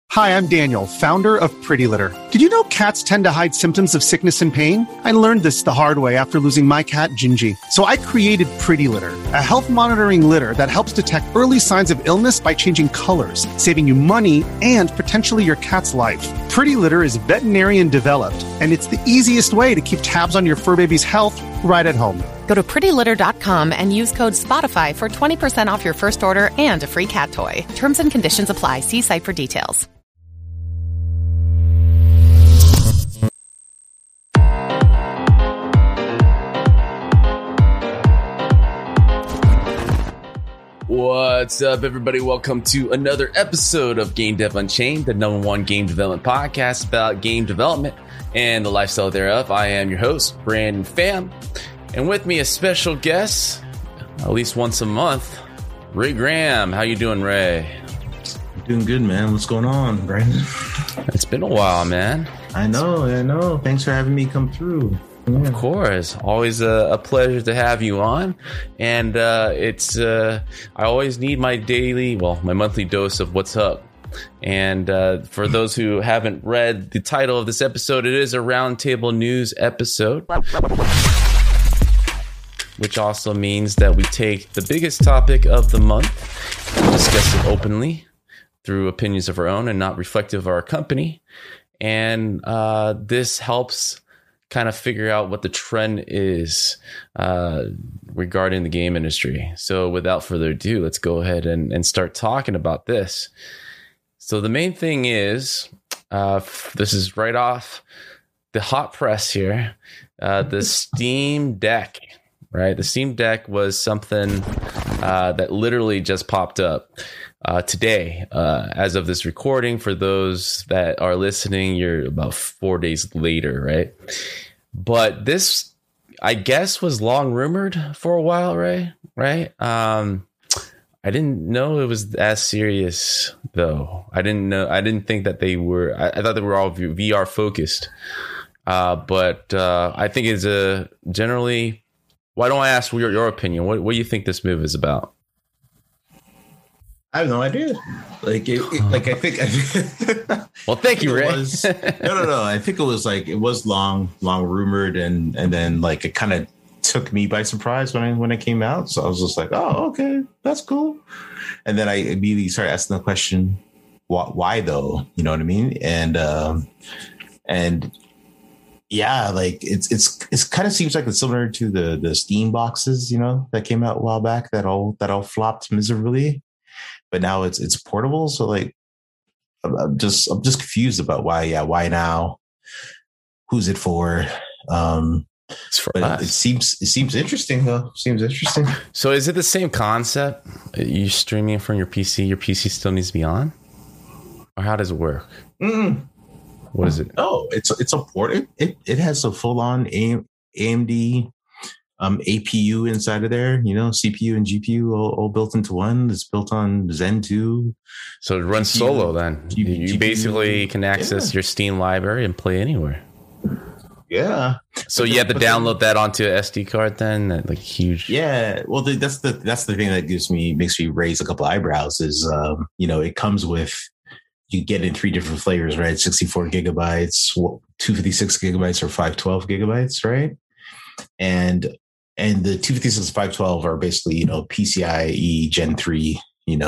Hi, I'm Daniel, founder of Pretty Litter. Did you know cats tend to hide symptoms of sickness and pain? I learned this the hard way after losing my cat, Gingy. So I created Pretty Litter, a health monitoring litter that helps detect early signs of illness by changing colors, saving you money and potentially your cat's life. Pretty Litter is veterinarian developed, and it's the easiest way to keep tabs on your fur baby's health right at home. Go to prettylitter.com and use code SPOTIFY for 20% off your first order and a free cat toy. Terms and conditions apply. See site for details. What's up, everybody? Welcome to another episode of Game Dev Unchained, the #1 game development podcast about game development and the lifestyle thereof. I am your host, Brandon Pham, and with me a special guest, at least once a month, Ray Graham. How you doing, Ray? Doing good, man. What's going on, Brandon? It's been a while, man. I know. Thanks for having me come through. Yeah. Of course, always a pleasure to have you on, and I always need my monthly dose of what's up. And for those who haven't read the title of this episode, it is a roundtable news episode, which also means that we take the biggest topic of the month and discuss it openly through opinions of our own and not reflective of our company. And this helps kind of figure out what the trend is regarding the game industry. So without further ado, let's go ahead and start talking about this. So the main thing is, this is right off the hot press here, the Steam Deck, right? The Steam Deck was something that literally just popped up today, as of this recording. For those that are listening, you're about 4 days later, right? But this, I guess, was long rumored for a while, Ray, right? I didn't know it was as serious, though. I didn't think that they were. I thought they were all VR focused. But I think it's generally. Why don't I ask your opinion? What do you think this move is about? I have no idea. I think. Well, thank you, Ray. No. I think it was long rumored, and then it kind of took me by surprise when it came out. So I was just like, oh, okay, that's cool. And then I immediately started asking the question, why though? You know what I mean? And yeah, it's kind of seems like it's similar to the Steam boxes, that came out a while back that all flopped miserably. But now it's portable, so I'm just confused about why now? Who's it for? It's for us. It seems interesting though. Seems interesting. So is it the same concept? You streaming from your PC? Your PC still needs to be on, or how does it work? What is it? Oh, it's a port. It has a full on AMD. APU inside of there, CPU and GPU all built into one. It's built on Zen 2. So it runs GPU, solo then. You basically can access your Steam library and play anywhere. Yeah. So you have to download that onto an SD card then? That huge. Yeah. Well, that's the thing that makes me raise a couple eyebrows is, it comes with, you get in 3 different flavors, right? 64 gigabytes, 256 gigabytes, or 512 gigabytes, right? And the 256 and 512 are basically, PCIe Gen 3,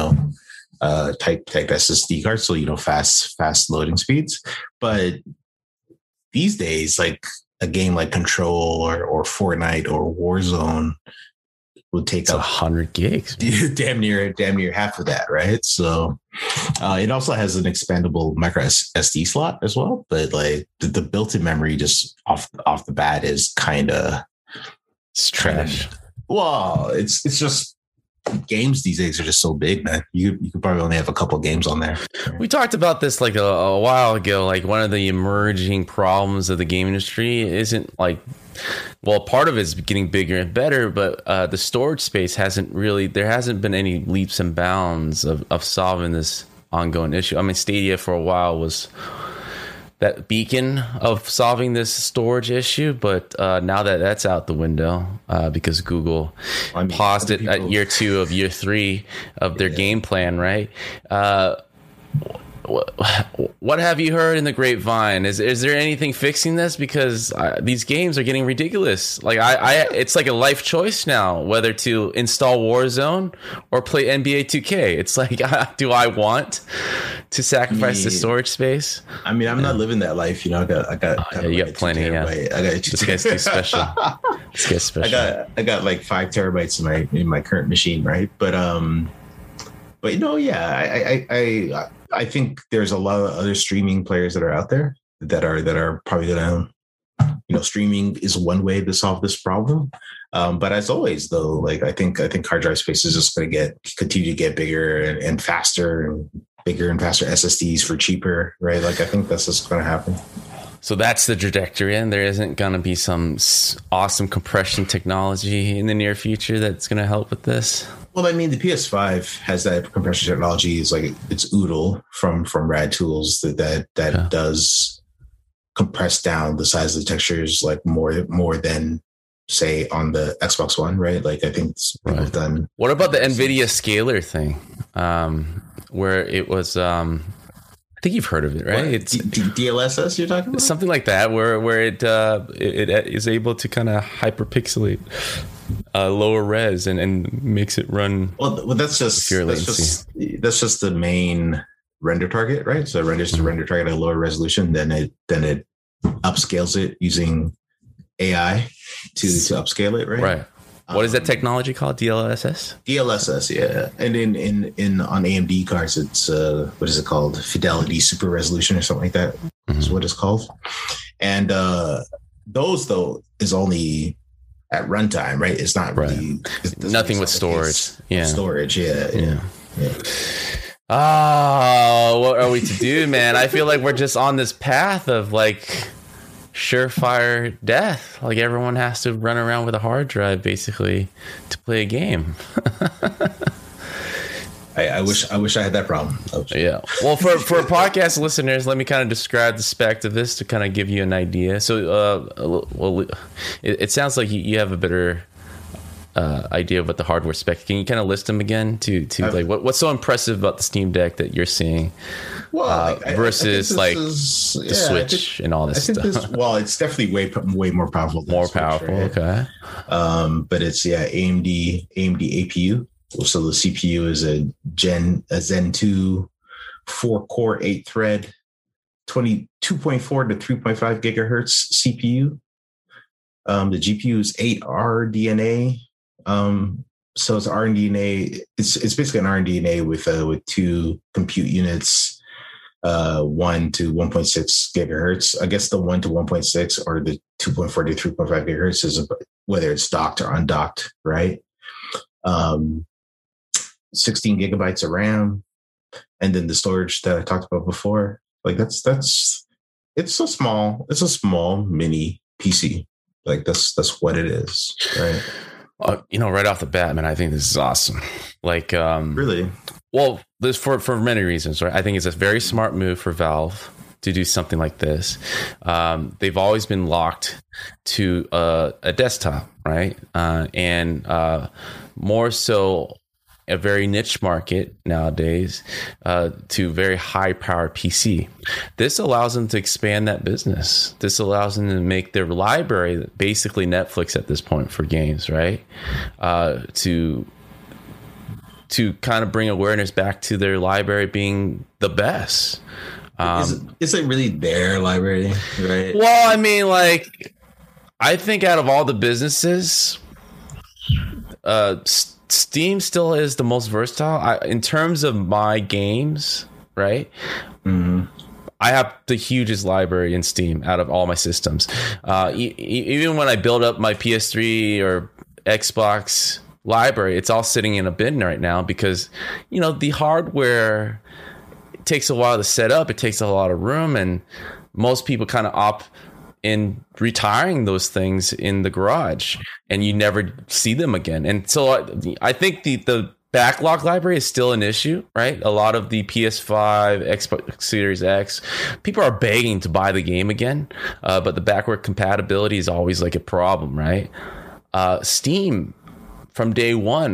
type SSD cards. So, fast loading speeds. But these days, like a game like Control or Fortnite or Warzone would take up 100 gigs. Damn near half of that, right? So it also has an expandable micro SD slot as well. But the built-in memory just off the bat is kind of... It's trash. Well, it's just games these days are just so big, man. You could probably only have a couple games on there. We talked about this a while ago. One of the emerging problems of the game industry isn't part of it's getting bigger and better, but the storage space there hasn't been any leaps and bounds of solving this ongoing issue. I mean, Stadia for a while was that beacon of solving this storage issue, but now that's out the window because Google paused it at year 2 of year 3 of their game plan, right? what have you heard in the grapevine? Is there anything fixing this? Because these games are getting ridiculous. Like it's like a life choice now whether to install Warzone or play NBA 2K. It's like, do I want to sacrifice the storage space? I mean, I'm not living that life. You know, I got you got plenty. Yeah, I got this guy's too special. This guy's special. I got like 5 terabytes in my current machine, right? But you know, yeah, I think there's a lot of other streaming players that are out there that are probably gonna, you know, streaming is one way to solve this problem. But as always, though, like I think hard drive space is just going to continue to get bigger and faster, and bigger and faster SSDs for cheaper, right? Like I think that's just going to happen. So that's the trajectory, and there isn't going to be some awesome compression technology in the near future that's going to help with this. Well, I mean, the PS5 has that compression technology. It's like it's Oodle from Rad Tools that does compress down the size of the textures like more than say on the Xbox One, right? Like I think people have done. What about the NVIDIA Scalar thing, where it was? I think you've heard of it, right? What? It's DLSS you're talking about? Something like that, where it is able to kind of hyperpixelate lower res and makes it run. Well, that's just the main render target, right? So it renders the render target at a lower resolution, then it upscales it using AI to upscale it, right? Right. What is that technology called? DLSS? DLSS, yeah. And in on AMD cards, it's what is it called? Fidelity Super Resolution or something like that is what it's called. And those though is only at runtime, right? It's not really nothing with storage. Yeah. Storage, yeah. What are we to do, man? I feel like we're just on this path of like surefire death. Like everyone has to run around with a hard drive basically to play a game. I wish I had that problem. Yeah. Well, for podcast listeners, let me kind of describe the spec of this to kind of give you an idea. So, it sounds like you have a better idea of what the hardware spec. Can you kind of list them again to like what's so impressive about the Steam Deck that you're seeing? Well, versus the Switch and all this stuff. It's definitely way more powerful. More powerful, right? Okay. But it's AMD APU. So the CPU is a Zen 2 4-core 8-thread 2.4 to 3.5 gigahertz CPU. The GPU is 8 RDNA. So it's RDNA. It's basically an RDNA with 2 compute units. 1 to 1.6 gigahertz. I guess the 1 to 1.6 or the 2.4 to 3.5 gigahertz is whether it's docked or undocked, right? 16 gigabytes of RAM, and then the storage that I talked about before. Like it's a small mini PC. Like that's what it is, right? Right off the bat, man, I think this is awesome. Like, really. Well, this for many reasons, right? I think it's a very smart move for Valve to do something like this. They've always been locked to a desktop, right? And more so a very niche market nowadays to very high powered PC. This allows them to expand that business. This allows them to make their library basically Netflix at this point for games, right? To kind of bring awareness back to their library being the best. Is it really their library, right? Well, I mean, like, I think out of all the businesses, Steam still is the most versatile. In terms of my games, right? Mm-hmm. I have the hugest library in Steam out of all my systems. Even when I build up my PS3 or Xbox library, it's all sitting in a bin right now because the hardware, it takes a while to set up, it takes a lot of room, and most people kind of opt in retiring those things in the garage and you never see them again. And so I think the backlog library is still an issue, right? A lot of the PS5, Xbox Series X, people are begging to buy the game again, but the backward compatibility is always like a problem, right? Steam from day one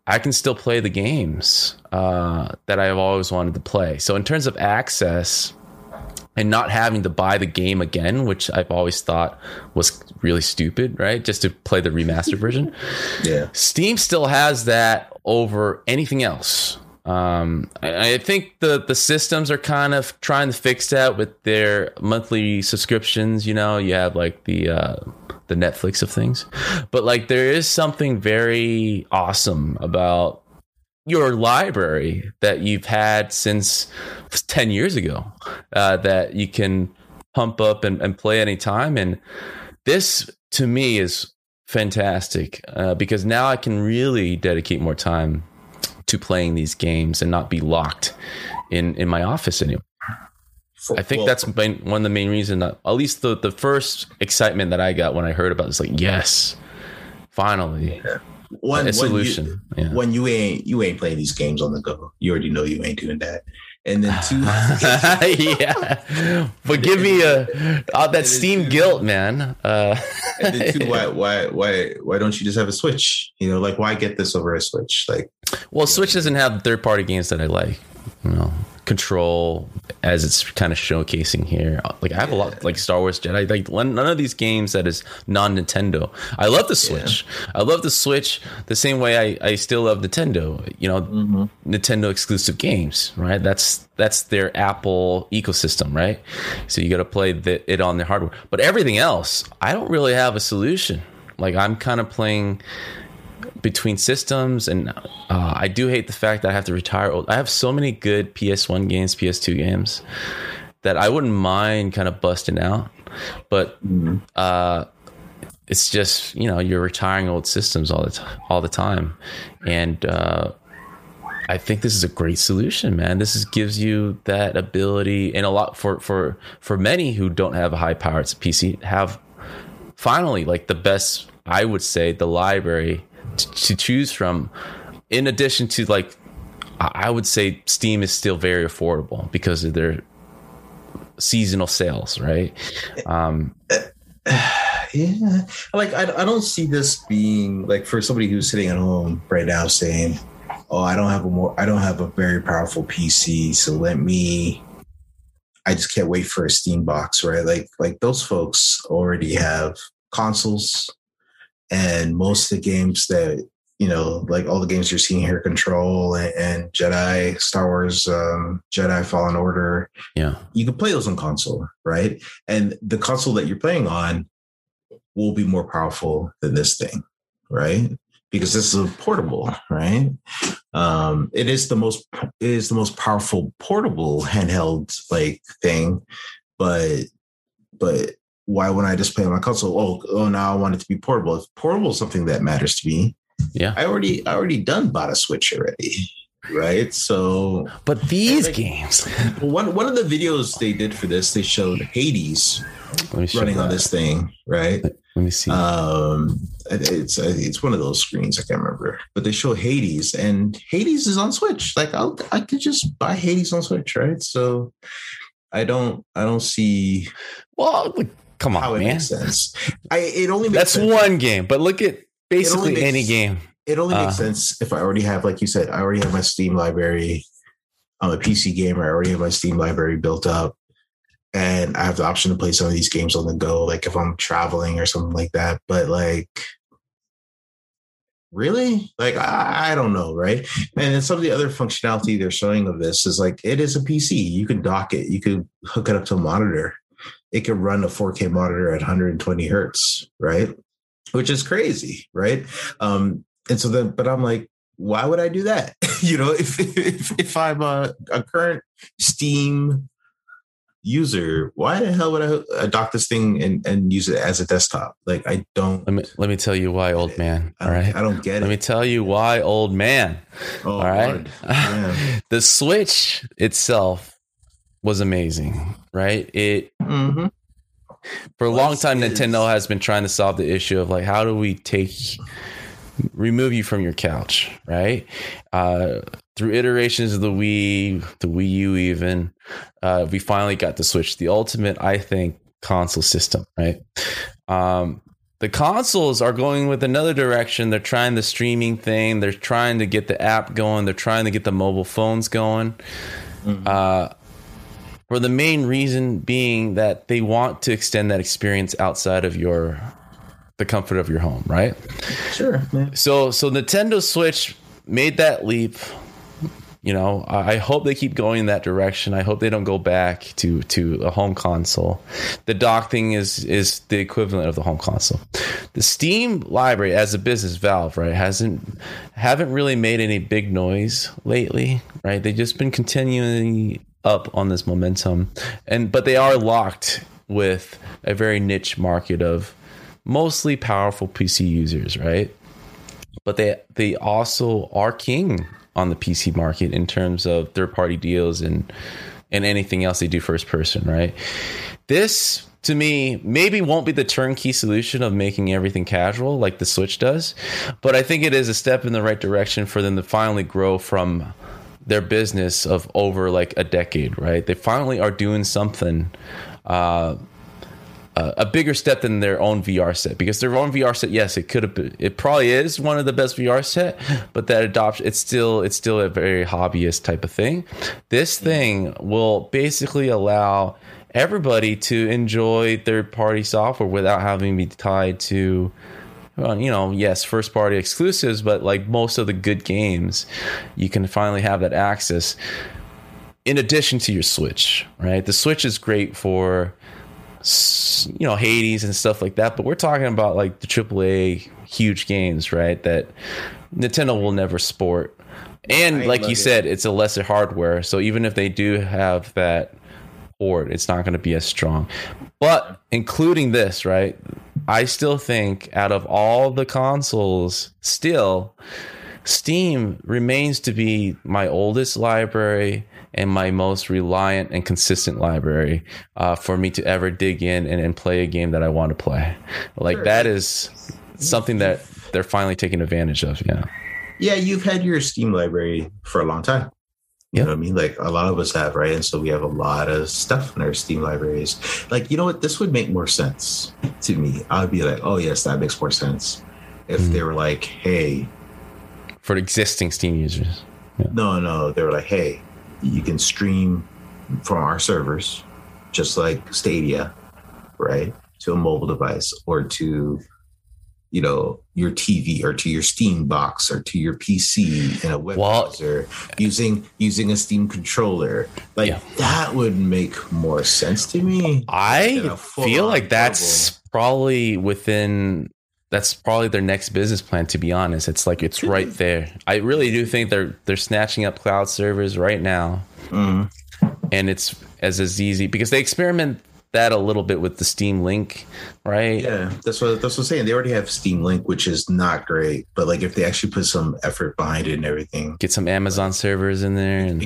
I can still play the games that I've always wanted to play. So in terms of access and not having to buy the game again, which I've always thought was really stupid, right? Just to play the remastered version. Yeah. Steam still has that over anything else. I think the systems are kind of trying to fix that with their monthly subscriptions. You know, you have like the Netflix of things, but like there is something very awesome about your library that you've had since 10 years ago that you can pump up and play anytime. And this to me is fantastic because now I can really dedicate more time to playing these games and not be locked in my office anymore. I think that's one of the main reasons that, at least the first excitement that I got when I heard about it, is like, yes, finally, a solution. When you ain't playing these games on the go, you already know you ain't doing that. And then two, yeah, but give me that Steam guilt, man. And then two, why don't you just have a Switch? You know, like why get this over a Switch? Like, well, Switch doesn't have third-party games that I like. You know, Control, as it's kind of showcasing here. Like I have a lot, like Star Wars Jedi. Like none of these games that is non-Nintendo. I love the Switch. Yeah. I love the Switch the same way I still love Nintendo. You know, Nintendo exclusive games, right? That's their Apple ecosystem, right? So you got to play it on their hardware. But everything else, I don't really have a solution. Like I'm kind of playing between systems, and I do hate the fact that I have to retire. I have so many good PS1 games, PS2 games that I wouldn't mind kind of busting out, but it's just, you know, you're retiring old systems all the time, and I think this is a great solution, man. This gives you that ability, and a lot for many who don't have a high powered PC have finally like the best, I would say, the library to choose from. In addition to, like, I would say Steam is still very affordable because of their seasonal sales, right? Yeah, like I don't see this being like, for somebody who's sitting at home right now saying, "Oh, I don't have a very powerful PC, so I just can't wait for a Steam box," right? Like those folks already have consoles. And most of the games that, you know, like all the games you're seeing here, Control and Jedi, Star Wars, Jedi Fallen Order, yeah, you can play those on console, right? And the console that you're playing on will be more powerful than this thing, right? Because this is a portable, right? It is the most powerful portable handheld like thing, but why wouldn't I just play on my console? Oh, now I want it to be portable. If portable is something that matters to me, yeah, I already bought a Switch already, right? So, but these games, one of the videos they did for this, they showed Hades running on this thing, right? Let me see. It's one of those screens, I can't remember, but they show Hades, and Hades is on Switch. Like I could just buy Hades on Switch, right? So I don't see. Well, come on, how it man. Makes sense. It only makes that's sense. One game, but look at basically any game. It only makes sense if I already have, like you said, I already have my Steam library. I'm a PC gamer. I already have my Steam library built up, and I have the option to play some of these games on the go, like if I'm traveling or something like that. But like, really? Like, I don't know, right? And then some of the other functionality they're showing of this is like, it is a PC. You can dock it. You could hook it up to a monitor. It could run a 4K monitor at 120 hertz, right? Which is crazy, right? And so then, but I'm like, why would I do that? You know, if I'm a current Steam user, why the hell would I dock this thing and use it as a desktop? Like, I don't. Let me tell you why, old man. All right, I don't get it. Let me tell you why, old man. Oh, all right. Yeah. The Switch itself was amazing, right? It for a long time, Nintendo has been trying to solve the issue of like, how do we remove you from your couch, right? Through iterations of the Wii, the Wii U, even we finally got the Switch, the ultimate, I think, console system, right? The the consoles are going with another direction. They're trying the streaming thing. They're trying to get the app going. They're trying to get the mobile phones going. For the main reason being that they want to extend that experience outside of the comfort of your home, right? Sure. Man. So Nintendo Switch made that leap. I hope they keep going in that direction. I hope they don't go back to a home console. The dock thing is the equivalent of the home console. The Steam library as a business, Valve, right, haven't really made any big noise lately, right? They've just been continuing up on this momentum, but they are locked with a very niche market of mostly powerful PC users, right? But they also are king on the PC market in terms of third-party deals and anything else they do first person, right? This, to me, maybe won't be the turnkey solution of making everything casual like the Switch does, but I think it is a step in the right direction for them to finally grow from their business of over like a decade, right? They finally are doing something, a bigger step than their own VR set, because their own VR set, yes, it probably is one of the best VR set, but that adoption, it's still a very hobbyist type of thing. This thing will basically allow everybody to enjoy third-party software without having to be tied to, yes, first-party exclusives, but like most of the good games, you can finally have that access in addition to your Switch, right? The Switch is great for Hades and stuff like that, but we're talking about like the AAA huge games, right, that Nintendo will never sport. And like you said, it's a lesser hardware, so even if they do have that port, it's not going to be as strong. But including this, right, I still think out of all the consoles, still Steam remains to be my oldest library and my most reliant and consistent library for me to ever dig in and play a game that I want to play. Like, sure. That is something that they're finally taking advantage of. Yeah, you've had your Steam library for a long time. You know what I mean? Like, a lot of us have, right? And so we have a lot of stuff in our Steam libraries. Like, you know what? This would make more sense to me. I'd be like, oh, yes, that makes more sense. If they were like, hey. For existing Steam users. Yeah. No. They were like, hey, you can stream from our servers, just like Stadia, right, to a mobile device or to, your TV or to your Steam box or to your PC in a web browser using a Steam controller. Like, that would make more sense to me. I feel like that's probably their next business plan, to be honest. It's like it's right there. I really do think they're snatching up cloud servers right now. And it's as easy because they experiment that a little bit with the Steam Link, right? Yeah, that's what I'm saying. They already have Steam Link, which is not great, but like if they actually put some effort behind it and everything, get some Amazon servers in there, and they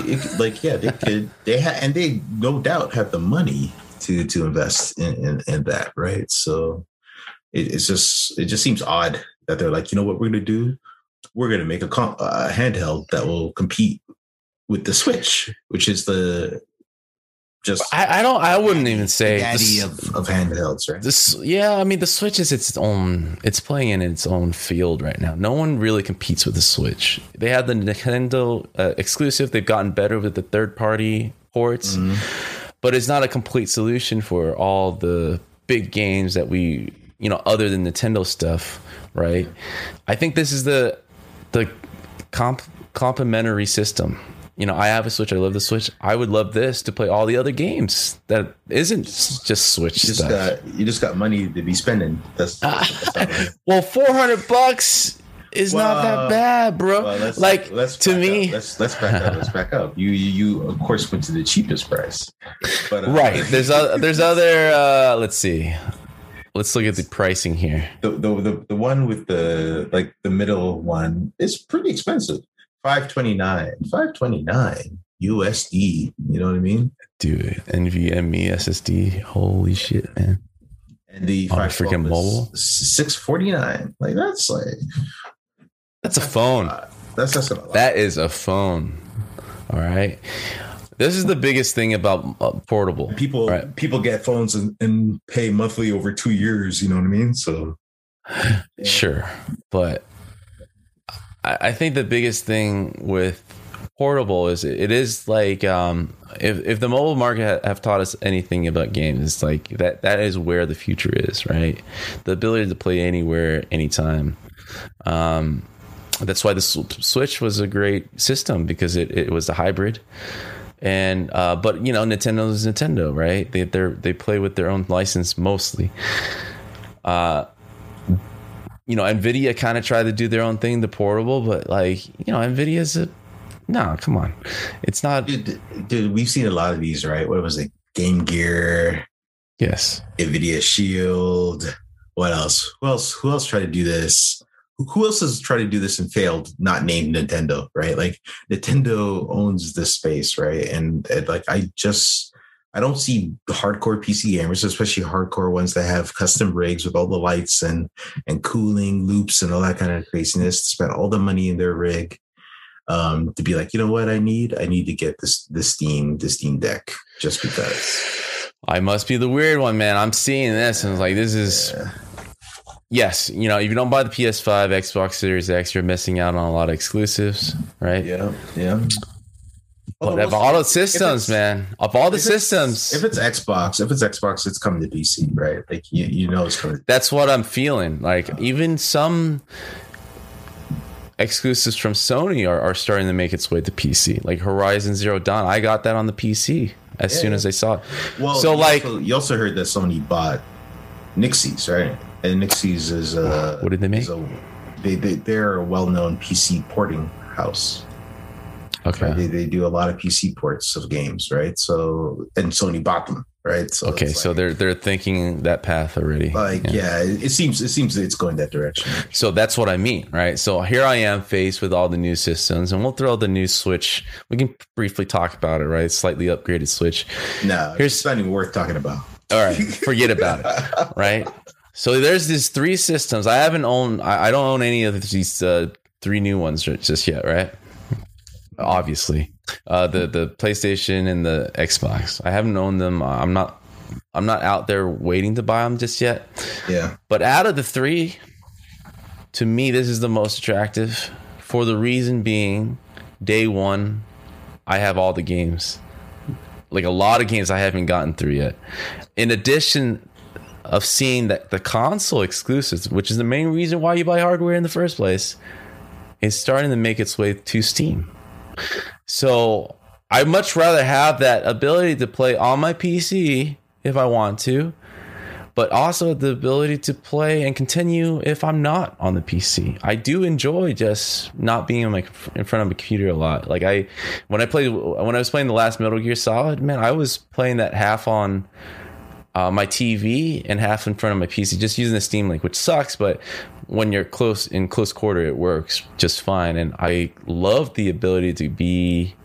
no doubt have the money to invest in that, right? So it just seems odd that they're like, you know what we're going to do? We're going to make a handheld that will compete with the Switch, which is the I wouldn't even say daddy of handhelds, right? The Switch is it's playing in its own field right now. No one really competes with the Switch. They have the Nintendo exclusive. They've gotten better with the third-party ports, but it's not a complete solution for all the big games that we, other than Nintendo stuff, right? I think this is the complementary system. I have a Switch. I love the Switch. I would love this to play all the other games that isn't just Switch stuff. You just got money to be spending. That's well, $400 is not that bad, bro. Well, let's back up. Let's back up. You of course went to the cheapest price, but right. There's other. Let's see. Let's look at the pricing here. The one with the middle one is pretty expensive. $529 USD. You know what I mean? Dude, NVMe SSD. Holy shit, man. And the freaking mobile $649. Like that's a phone. That's a lot. That is a phone. All right. This is the biggest thing about portable. People get phones and pay monthly over 2 years. You know what I mean? So yeah. Sure, but I think the biggest thing with portable is it is like if the mobile market have taught us anything about games, it's like that is where the future is, right? The ability to play anywhere, anytime. That's why the Switch was a great system, because it was a hybrid. And but Nintendo is Nintendo, right? They play with their own license mostly. Nvidia kind of tried to do their own thing, the portable, but Nvidia's no, come on, it's not. Dude, we've seen a lot of these, right? What was it? Game Gear. Yes. Nvidia Shield. What else? Who else tried to do this? Who else has tried to do this and failed? Not named Nintendo, right? Like Nintendo owns this space, right? And I don't see hardcore PC gamers, especially hardcore ones that have custom rigs with all the lights and cooling loops and all that kind of craziness, to spend all the money in their rig, to be like, you know what I need to get the Steam Deck just because. I must be the weird one, man. I'm seeing this and it's like, this is. Yeah. Yes, if you don't buy the PS5, Xbox Series X, you're missing out on a lot of exclusives, right? Yeah. But of all the systems, man, of all the systems, if it's Xbox, it's coming to PC, right? Like it's coming. That's what I'm feeling. Like even some exclusives from Sony are starting to make its way to PC. Like Horizon Zero Dawn, I got that on the PC as soon as I saw it. Well, so you also heard that Sony bought Nixies, right? And Nixies is what did they make? They're a well-known PC porting house. Okay, right? They do a lot of PC ports of games, right? So, and Sony bought them, right? So okay, so they're thinking that path already. It seems it's going that direction. So that's what I mean, right? So here I am faced with all the new systems, and we'll throw the new Switch. We can briefly talk about it, right? Slightly upgraded Switch. No, it's not even worth talking about. All right, forget about it, right? So there's these 3 systems. I don't own any of these 3 new ones just yet, right? Obviously, the PlayStation and the Xbox. I haven't owned them. I'm not out there waiting to buy them just yet. Yeah. But out of the 3, to me, this is the most attractive, for the reason being, day one, I have all the games. Like a lot of games I haven't gotten through yet. In addition of seeing that the console exclusives, which is the main reason why you buy hardware in the first place, is starting to make its way to Steam. So I'd much rather have that ability to play on my PC if I want to, but also the ability to play and continue if I'm not on the PC. I do enjoy just not being in front of a computer a lot. Like when I was playing the last Metal Gear Solid, man, I was playing that half on my TV and half in front of my PC, just using the Steam Link, which sucks, but when you're in close quarter, it works just fine. And I love the ability to be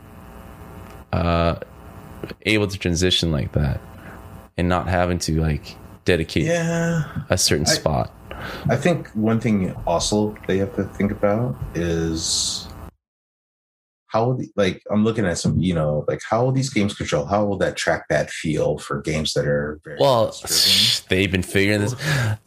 able to transition like that and not having to dedicate a certain spot. I think one thing also they have to think about is how, I'm looking at some, how will these games control? How will that trackpad feel for games that are very they've been figuring this.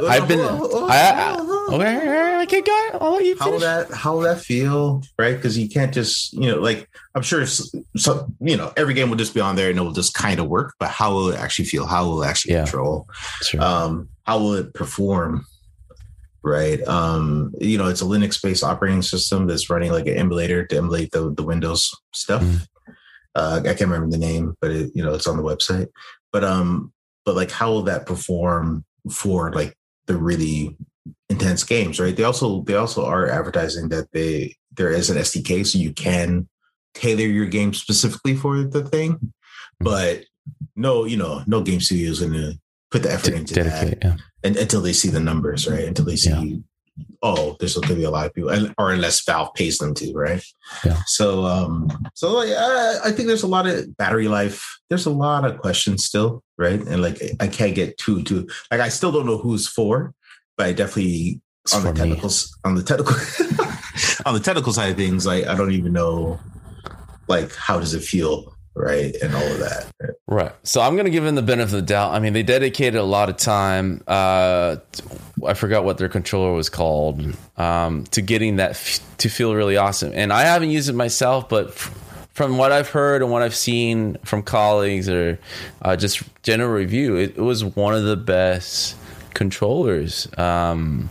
How will that feel, right? Because you can't just, I'm sure, every game will just be on there and it will just kind of work. But how will it actually feel? How will it actually control? Sure. How will it perform? Right. It's a Linux-based operating system that's running like an emulator to emulate the Windows stuff. I can't remember the name, but it's on the website. But how will that perform for the really intense games? Right. They also are advertising that there is an SDK, so you can tailor your game specifically for the thing. But no game studio is going to put the effort into that. And until they see the numbers, right? Until they see, there's going to be a lot of people, or unless Valve pays them to, right? Yeah. So, I think there's a lot of battery life. There's a lot of questions still, right? And I can't get too. I still don't know who's for, but I definitely on the technical on the technical side of things, I don't even know, how does it feel right? And all of that. Right. So I'm going to give them the benefit of the doubt. I mean, they dedicated a lot of time. I forgot what their controller was called, to getting that to feel really awesome. And I haven't used it myself, but from what I've heard and what I've seen from colleagues or just general review, it was one of the best controllers. It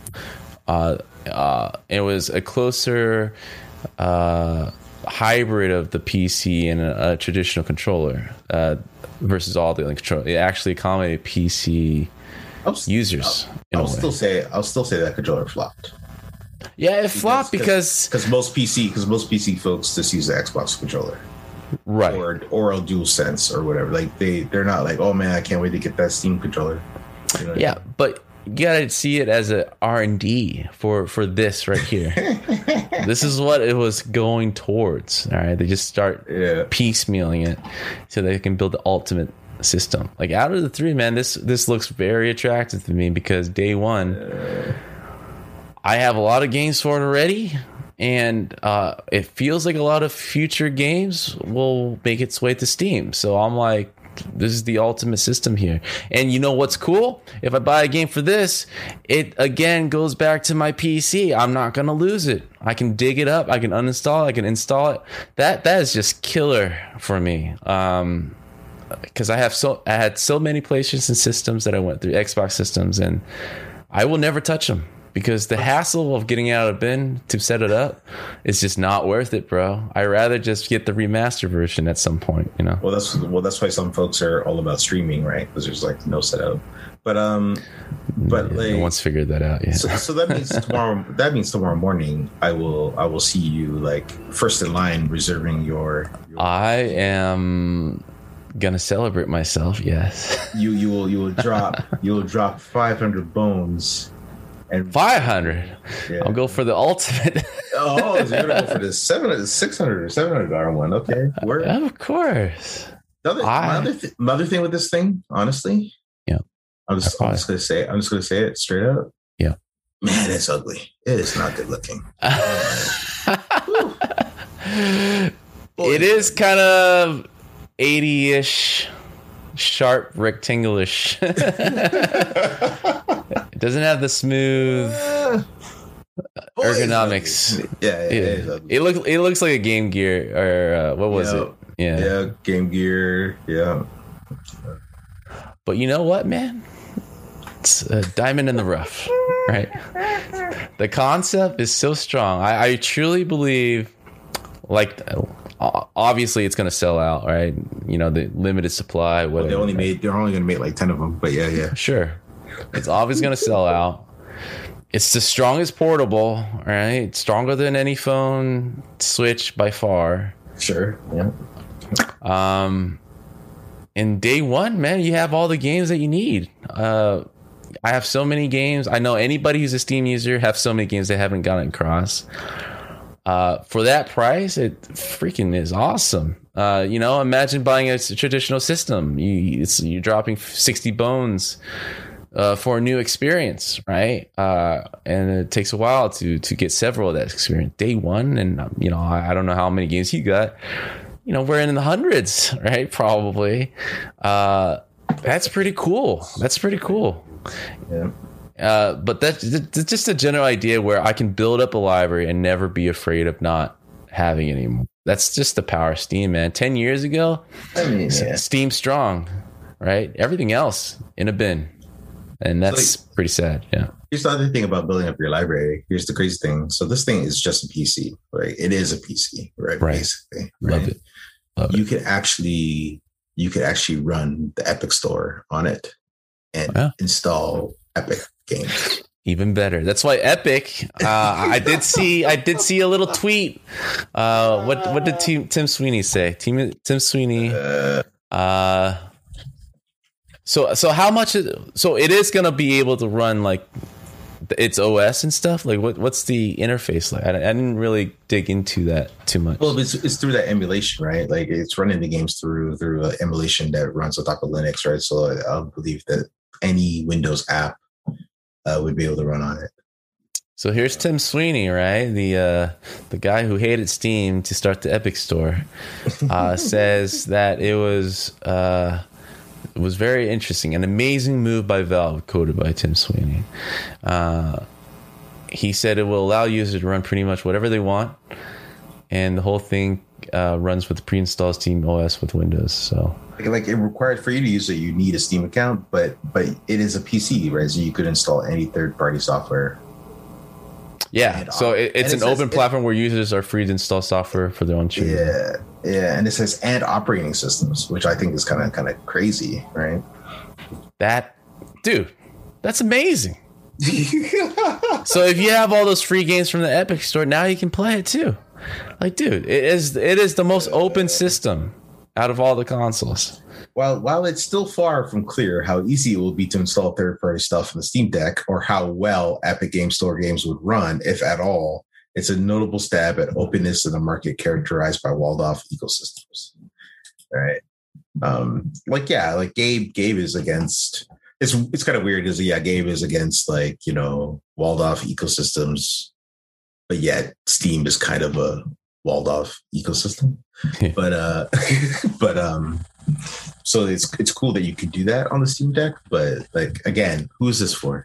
was a closer hybrid of the PC and a traditional controller versus all the other controllers. It actually accommodated PC users. I'll still say that controller flopped. Yeah, it flopped because most PC folks just use the Xbox controller, right? Or a DualSense or whatever. Like they're not like, oh man, I can't wait to get that Steam controller. You know yeah, but you gotta see it as a R&D for this right here. This is what it was going towards. All right, they just start piecemealing it so they can build the ultimate system. Like out of the three, man, this looks very attractive to me because day one. I have a lot of games for it already, and it feels like a lot of future games will make its way to Steam. So I'm like, this is the ultimate system here. And you know what's cool? If I buy a game for this, it again goes back to my PC. I'm not going to lose it. I can dig it up. I can uninstall it. I can install it. That is just killer for me. Because I had so many PlayStation systems that I went through, Xbox systems, and I will never touch them. Because the hassle of getting out of bin to set it up is just not worth it, bro. I'd rather just get the remaster version at some point, you know. Well, that's why some folks are all about streaming, right? Because there's like no setup. But like no one's figured that out yet. So that means tomorrow. That means tomorrow morning I will see you like first in line reserving your I am gonna celebrate myself. Yes. You will drop 500 bones. And 500. Yeah. I'll go for the ultimate. So you're gonna go for the $600 or $700 one? Okay, word. Of course. Another thing with this thing, honestly. Yeah. I'm just gonna say it straight up. Yeah. Man, it's ugly. It is not good looking. It is kind of 80-ish, sharp, rectangular-ish. It doesn't have the smooth ergonomics. It looks like a Game Gear or what was it? Yeah, Game Gear. Yeah. But you know what, man? It's a diamond in the rough, right? The concept is so strong. I truly believe, like, obviously it's going to sell out, right? You know, the limited supply. Whatever, they're only going to make like 10 of them, but yeah. Sure. It's obviously going to sell out. It's the strongest portable, right? It's stronger than any phone Switch by far. Sure. Yeah. In day one, man, you have all the games that you need. I have so many games. I know anybody who's a Steam user have so many games they haven't gotten across. For that price, it freaking is awesome. You know, imagine buying a traditional system. You're dropping 60 bones for a new experience, right? And it takes a while to get several of that experience. Day one, and you know, I don't know how many games you got. You know, we're in the hundreds, right? Probably. That's pretty cool. Yeah. But that's just a general idea where I can build up a library and never be afraid of not having it anymore. That's just the power of Steam, man. 10 years ago, Steam strong, right? Everything else in a bin. And that's pretty sad. Yeah. Here's the other thing about building up your library. Here's the crazy thing. So this thing is just a PC, right? It is a PC, right? Basically, right? Love it. You could actually run the Epic Store on it and install Epic games. Even better. That's why Epic. I did see a little tweet. What did Tim Sweeney say? Tim Sweeney. So how much? So it is going to be able to run like its OS and stuff. Like what's the interface like? I didn't really dig into that too much. Well, it's through that emulation, right? Like it's running the games through an emulation that runs on top of Linux, right? So I believe that any Windows app would be able to run on it. So here's Tim Sweeney, right? The guy who hated Steam to start the Epic Store, says that it was very interesting, an amazing move by Valve, quoted by Tim Sweeney. He said it will allow users to run pretty much whatever they want, and the whole thing runs with pre-installed Steam OS with Windows. So like it required for you to use it, you need a Steam account, but it is a PC, right? So you could install any third-party software. Yeah, so it's an open platform where users are free to install software for their own choosing. Yeah, and it says and operating systems, which I think is kind of crazy, right? That's amazing. So if you have all those free games from the Epic Store, now you can play it too. Like, dude, it is the most open system out of all the consoles. While it's still far from clear how easy it will be to install third-party stuff in the Steam Deck or how well Epic Game Store games would run, if at all, it's a notable stab at openness in a market characterized by walled-off ecosystems. Right? Gabe is against. It's kind of weird, is Gabe is against walled-off ecosystems, but yet Steam is kind of a walled-off ecosystem. So it's cool that you can do that on the Steam Deck, but again, who is this for?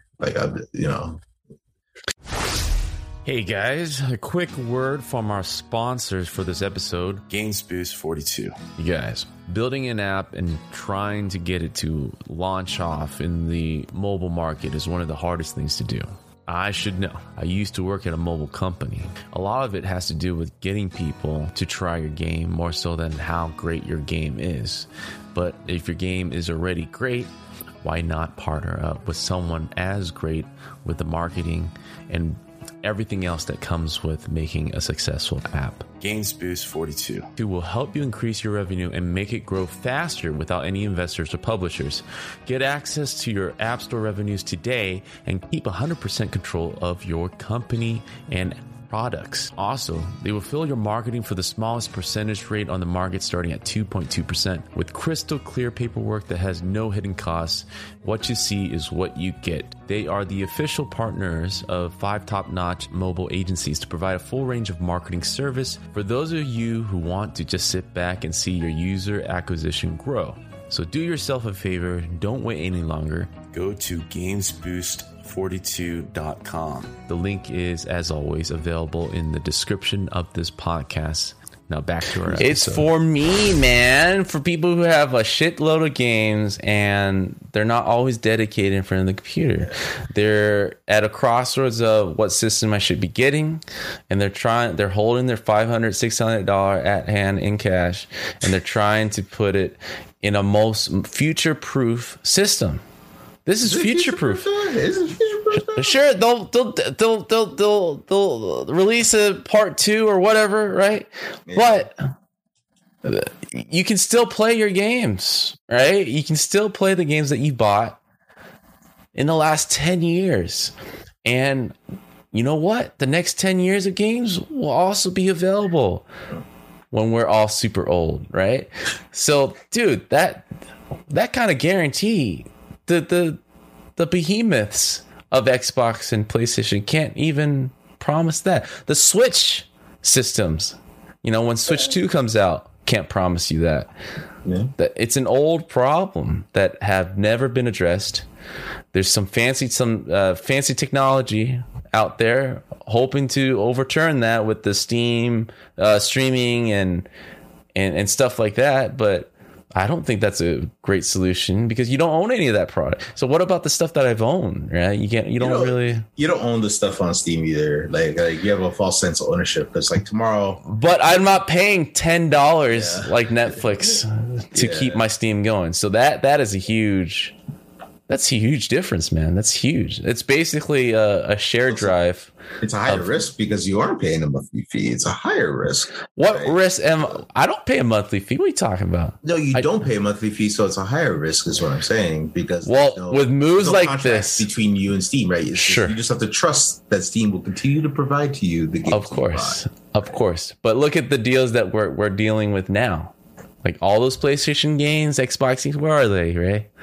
Hey guys, a quick word from our sponsors for this episode, GamesBoost 42. You guys, building an app and trying to get it to launch off in the mobile market is one of the hardest things to do. I should know. I used to work at a mobile company. A lot of it has to do with getting people to try your game more so than how great your game is. But if your game is already great, why not partner up with someone as great with the marketing and everything else that comes with making a successful app? GamesBoost 42 will help you increase your revenue and make it grow faster without any investors or publishers. Get access to your App Store revenues today and keep 100% control of your company and products. Also, they will fill your marketing for the smallest percentage rate on the market, starting at 2.2%, with crystal clear paperwork that has no hidden costs. What you see is what you get. They are the official partners of 5 top-notch mobile agencies to provide a full range of marketing service for those of you who want to just sit back and see your user acquisition grow. So do yourself a favor, don't wait any longer. Go to GamesBoost42.com. The link is, as always, available in the description of this podcast. Now back to our episode. It's for me, man. For people who have a shitload of games and they're not always dedicated in front of the computer. They're at a crossroads of what system I should be getting, and they're holding their $500, $600 at hand in cash, and they're trying to put it in a most future-proof system. This is future-proof. Sure, they'll release a part 2 or whatever, right? Yeah. But you can still play your games, right? You can still play the games that you bought in the last 10 years. And you know what? The next 10 years of games will also be available when we're all super old, right? So, dude, that kind of guarantee, the behemoths of Xbox and PlayStation can't even promise that. The Switch systems, when Switch 2 comes out, can't promise you that. Yeah. It's an old problem that have never been addressed. There's some fancy technology out there hoping to overturn that with the Steam streaming and stuff like that, but I don't think that's a great solution because you don't own any of that product. So what about the stuff that I've owned, right? You don't own the stuff on Steam either. Like you have a false sense of ownership. It's like tomorrow. But I'm not paying $10 like Netflix to keep my Steam going. So that is a huge difference, man. That's huge. It's basically a shared drive. It's a higher risk because you aren't paying a monthly fee. It's a higher risk. What risk I don't pay a monthly fee. What are you talking about? No, you don't pay a monthly fee, so it's a higher risk is what I'm saying. Because with moves like this between you and Steam, right? Sure. You just have to trust that Steam will continue to provide to you the games. Of course. But look at the deals that we're dealing with now. Like all those PlayStation games, Xbox games, where are they, right?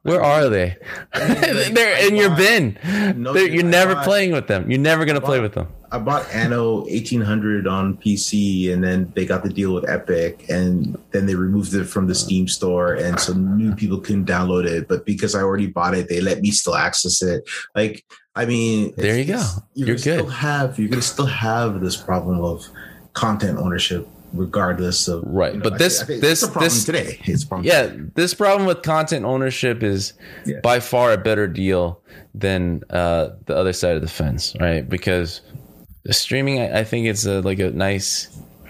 Where are they? They're in your bin. No, You're never playing with them. You're never going to play with them. I bought Anno 1800 on PC, and then they got the deal with Epic, and then they removed it from the Steam store, and so new people couldn't download it. But because I already bought it, they let me still access it. Like, I mean, there you go. You're good. You're gonna still have this problem of content ownership, regardless of right. But this problem today. It's a problem. Yeah, today. this problem with content ownership is by far a better deal than the other side of the fence, right? Because the streaming, I think it's like a nice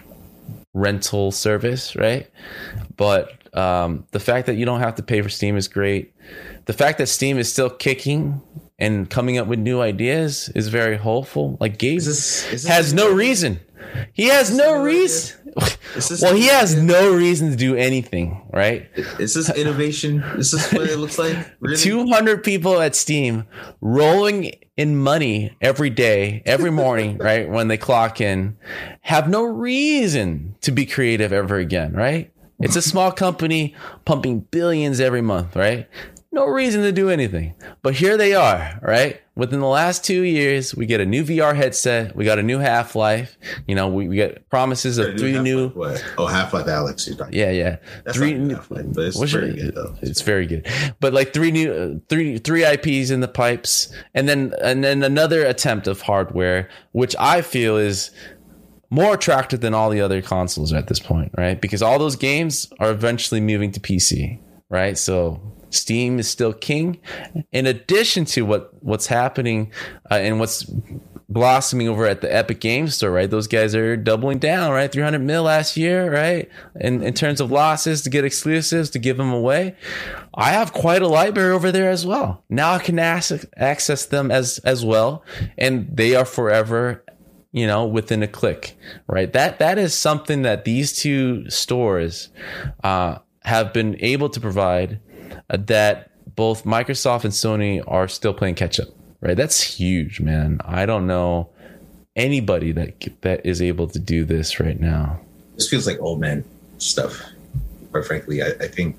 rental service, right? But the fact that you don't have to pay for Steam is great. The fact that Steam is still kicking and coming up with new ideas is very hopeful. Like Gabe has no reason. He has no reason. Well, he has no reason to do anything, right? Is this innovation? Is this what it looks like? Really? 200 people at Steam rolling in money every day, every morning, right? When they clock in, have no reason to be creative ever again, right? It's a small company pumping billions every month, right? No reason to do anything. But here they are, right? Within the last 2 years, we get a new VR headset. We got a new Half-Life. You know, we get promises of three new. What? Oh, Half-Life Alex. You're talking. Yeah. That's three new. But it's very good though. It's very good. But like three IPs in the pipes, and then another attempt of hardware, which I feel is more attractive than all the other consoles at this point, right? Because all those games are eventually moving to PC, right? So Steam is still king. In addition to what's happening and what's blossoming over at the Epic Games Store, right? Those guys are doubling down, right? 300 mil last year, right? And in terms of losses to get exclusives, to give them away. I have quite a library over there as well. Now I can access them as well. And they are forever, you know, within a click, right? That is something that these two stores have been able to provide that both Microsoft and Sony are still playing catch up, right? That's huge, man. I don't know anybody that is able to do this right now. This feels like old man stuff. Quite frankly, I think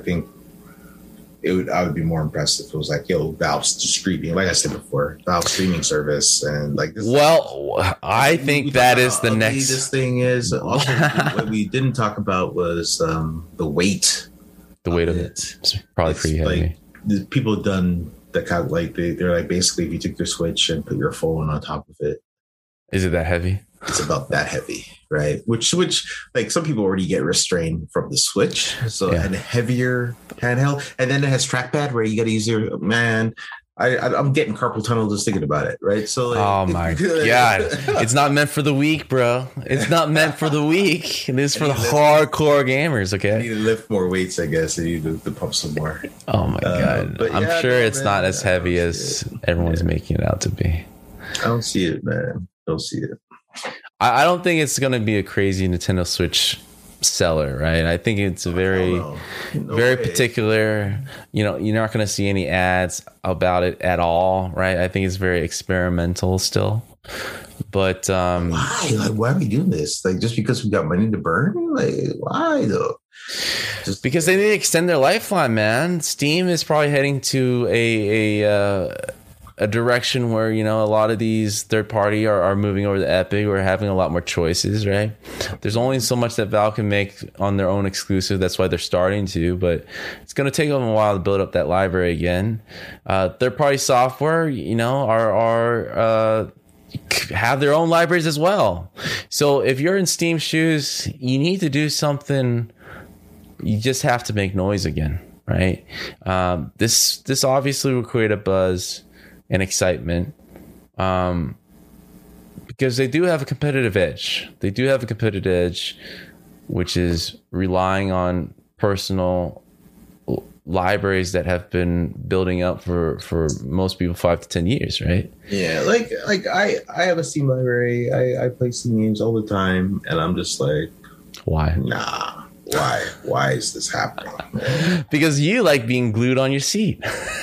I would be more impressed if it was like, yo, Valve's streaming, like I said before, Valve streaming service, and like this. Well, I think that is the next. This thing is also what we didn't talk about was the weight. The weight of it. It's probably pretty heavy. Like, the people have done the kind of like they're like basically if you take your Switch and put your phone on top of it. Is it that heavy? It's about that heavy, right? Which like some people already get restrained from the Switch, so and a heavier handheld, and then it has trackpad where you got to use your man. I'm getting carpal tunnel just thinking about it, right? So, like, oh my god, it's not meant for the weak, bro. It's not meant for the weak. It is for the hardcore gamers. Okay, I need to lift more weights, I guess. I need to pump some more. Oh my god, I'm sure it's not as heavy as everyone's making it out to be. I don't see it, man. Don't see it. I don't think it's going to be a crazy Nintendo Switch seller, right? I think it's a very particular, you know, you're not going to see any ads about it at all, right? I think it's very experimental still. But why? Like, why are we doing this? Like, just because we got money to burn? Like, why though? Just because they need to extend their lifeline, man. Steam is probably heading to a direction where, you know, a lot of these third party are moving over to Epic. We're having a lot more choices, right? There's only so much that Valve can make on their own exclusive. That's why they're starting to, but it's going to take them a while to build up that library again. Third party software, you know, are have their own libraries as well. So if you're in Steam's shoes, you need to do something. You just have to make noise again, right? This obviously will create a buzz and excitement, because they do have a competitive edge. They do have a competitive edge, which is relying on personal libraries that have been building up for most people 5 to 10 years, right? Yeah, like I have a Steam library. I play Steam games all the time, and I'm just like, why? Nah. Why is this happening? Because you like being glued on your seat.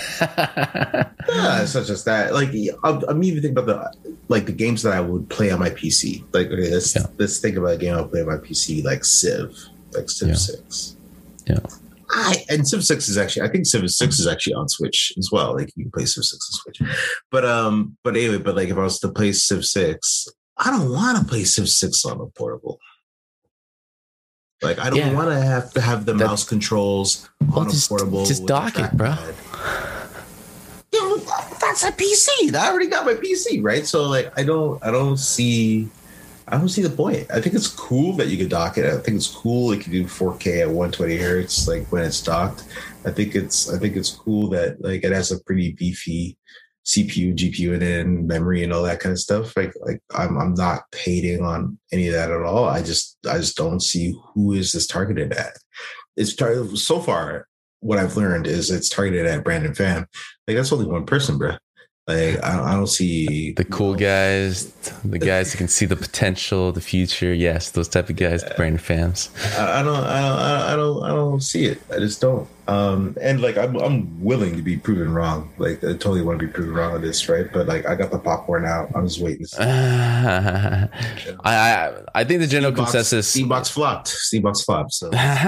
It's not just that. Like, I'm even thinking about the games that I would play on my PC. Like, okay, let's think about a game I'll play on my PC, like Civ 6. Yeah. And Civ 6 is actually, I think Civ 6 is actually on Switch as well. Like you can play Civ 6 on Switch. But anyway, but like if I was to play Civ 6, I don't want to play Civ 6 on a portable. Like I don't want to have the mouse controls on a portable. Just dock it, bro. Yeah, that's a PC. I already got my PC, right? So like I don't see the point. I think it's cool that you can dock it. I think it's cool it can do 4K at 120 hertz, like when it's docked. I think it's cool that like it has a pretty beefy CPU, GPU in it, and memory and all that kind of stuff. Like I'm not hating on any of that at all. I just don't see who is this targeted at. It's so far. What I've learned is it's targeted at Brandon Pham. Like that's only one person, bro. Like I don't see the cool guys, the guys who can see the potential, the future. Yes, those type of guys, the Brandon Phams. I don't see it. I just don't. And like I'm willing to be proven wrong. Like I totally want to be proven wrong on this, right? But like I got the popcorn out. I'm just waiting. I think the general consensus. Steambox flopped. So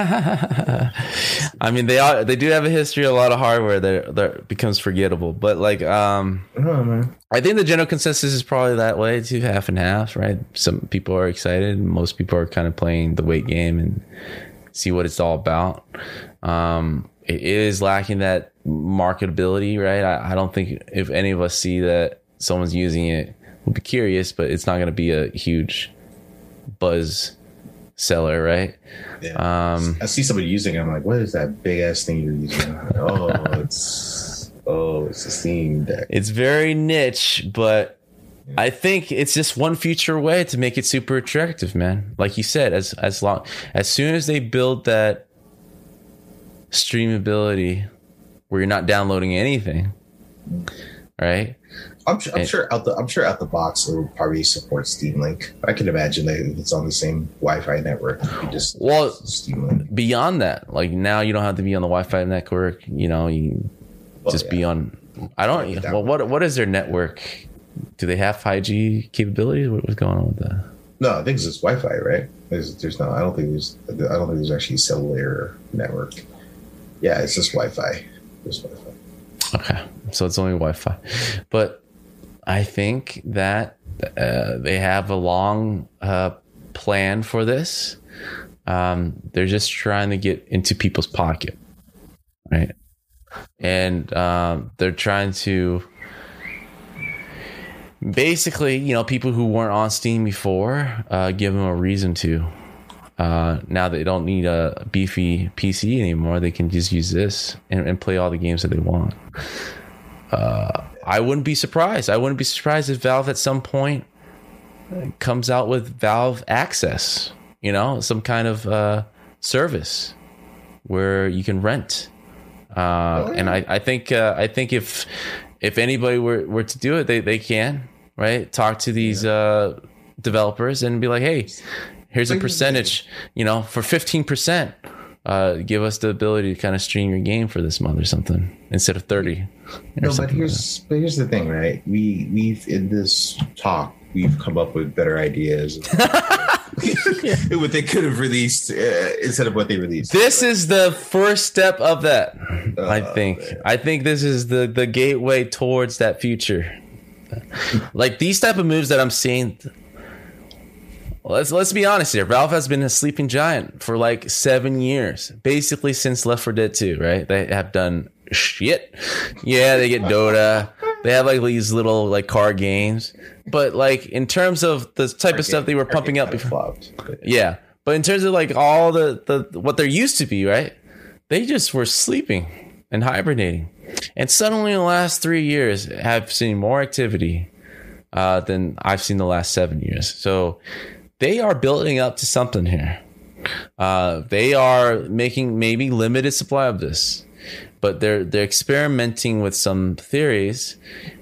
I mean they do have a history of a lot of hardware that becomes forgettable. But like I think the general consensus is probably that way too, half and half, right? Some people are excited, most people are kind of playing the wait game and see what it's all about. It is lacking that marketability, right? I don't think if any of us see that someone's using it, we'll be curious, but it's not going to be a huge buzz seller, right? Yeah. I see somebody using it. I'm like, what is that big ass thing you're using? It's a Steam Deck. It's very niche, but I think it's just one future way to make it super attractive, man. Like you said, as soon as they build that streamability where you're not downloading anything, right? I'm sure out the box it will probably support Steam Link. I can imagine that if it's on the same Wi-Fi network, you just Steam Link. Beyond that, like now you don't have to be on the Wi-Fi network. You know, you be on. I don't. Well, what is their network? Do they have 5G capabilities? What's going on with that? No, I think it's just Wi-Fi, right? There's no. I don't think there's actually cellular network. Yeah, it's just Wi-Fi. Just Wi-Fi. Okay, so it's only Wi-Fi, but I think that they have a long plan for this. They're just trying to get into people's pocket, right? And they're trying to basically, people who weren't on Steam before, give them a reason to. Now they don't need a beefy PC anymore. They can just use this and play all the games that they want. I wouldn't be surprised. I wouldn't be surprised if Valve at some point comes out with Valve Access, some kind of service where you can rent. And I think if anybody were to do it, they can, right? Talk to these developers and be like, hey, here's a percentage, for 15%. Give us the ability to kind of stream your game for this month or something instead of 30. But here's the thing, right? We've in this talk, we've come up with better ideas. What they could have released instead of what they released. This is the first step of that. I think. Man. I think this is the gateway towards that future. Like these type of moves that I'm seeing. Let's be honest here. Valve has been a sleeping giant for like 7 years, basically since Left 4 Dead 2, right? They have done shit. Yeah, they get Dota. They have like these little like card games, but like in terms of the type of stuff they were pumping up before, yeah. But in terms of like all the what there used to be, right? They just were sleeping and hibernating, and suddenly in the last 3 years, have seen more activity than I've seen the last 7 years. So they are building up to something here. They are making maybe limited supply of this. But they're experimenting with some theories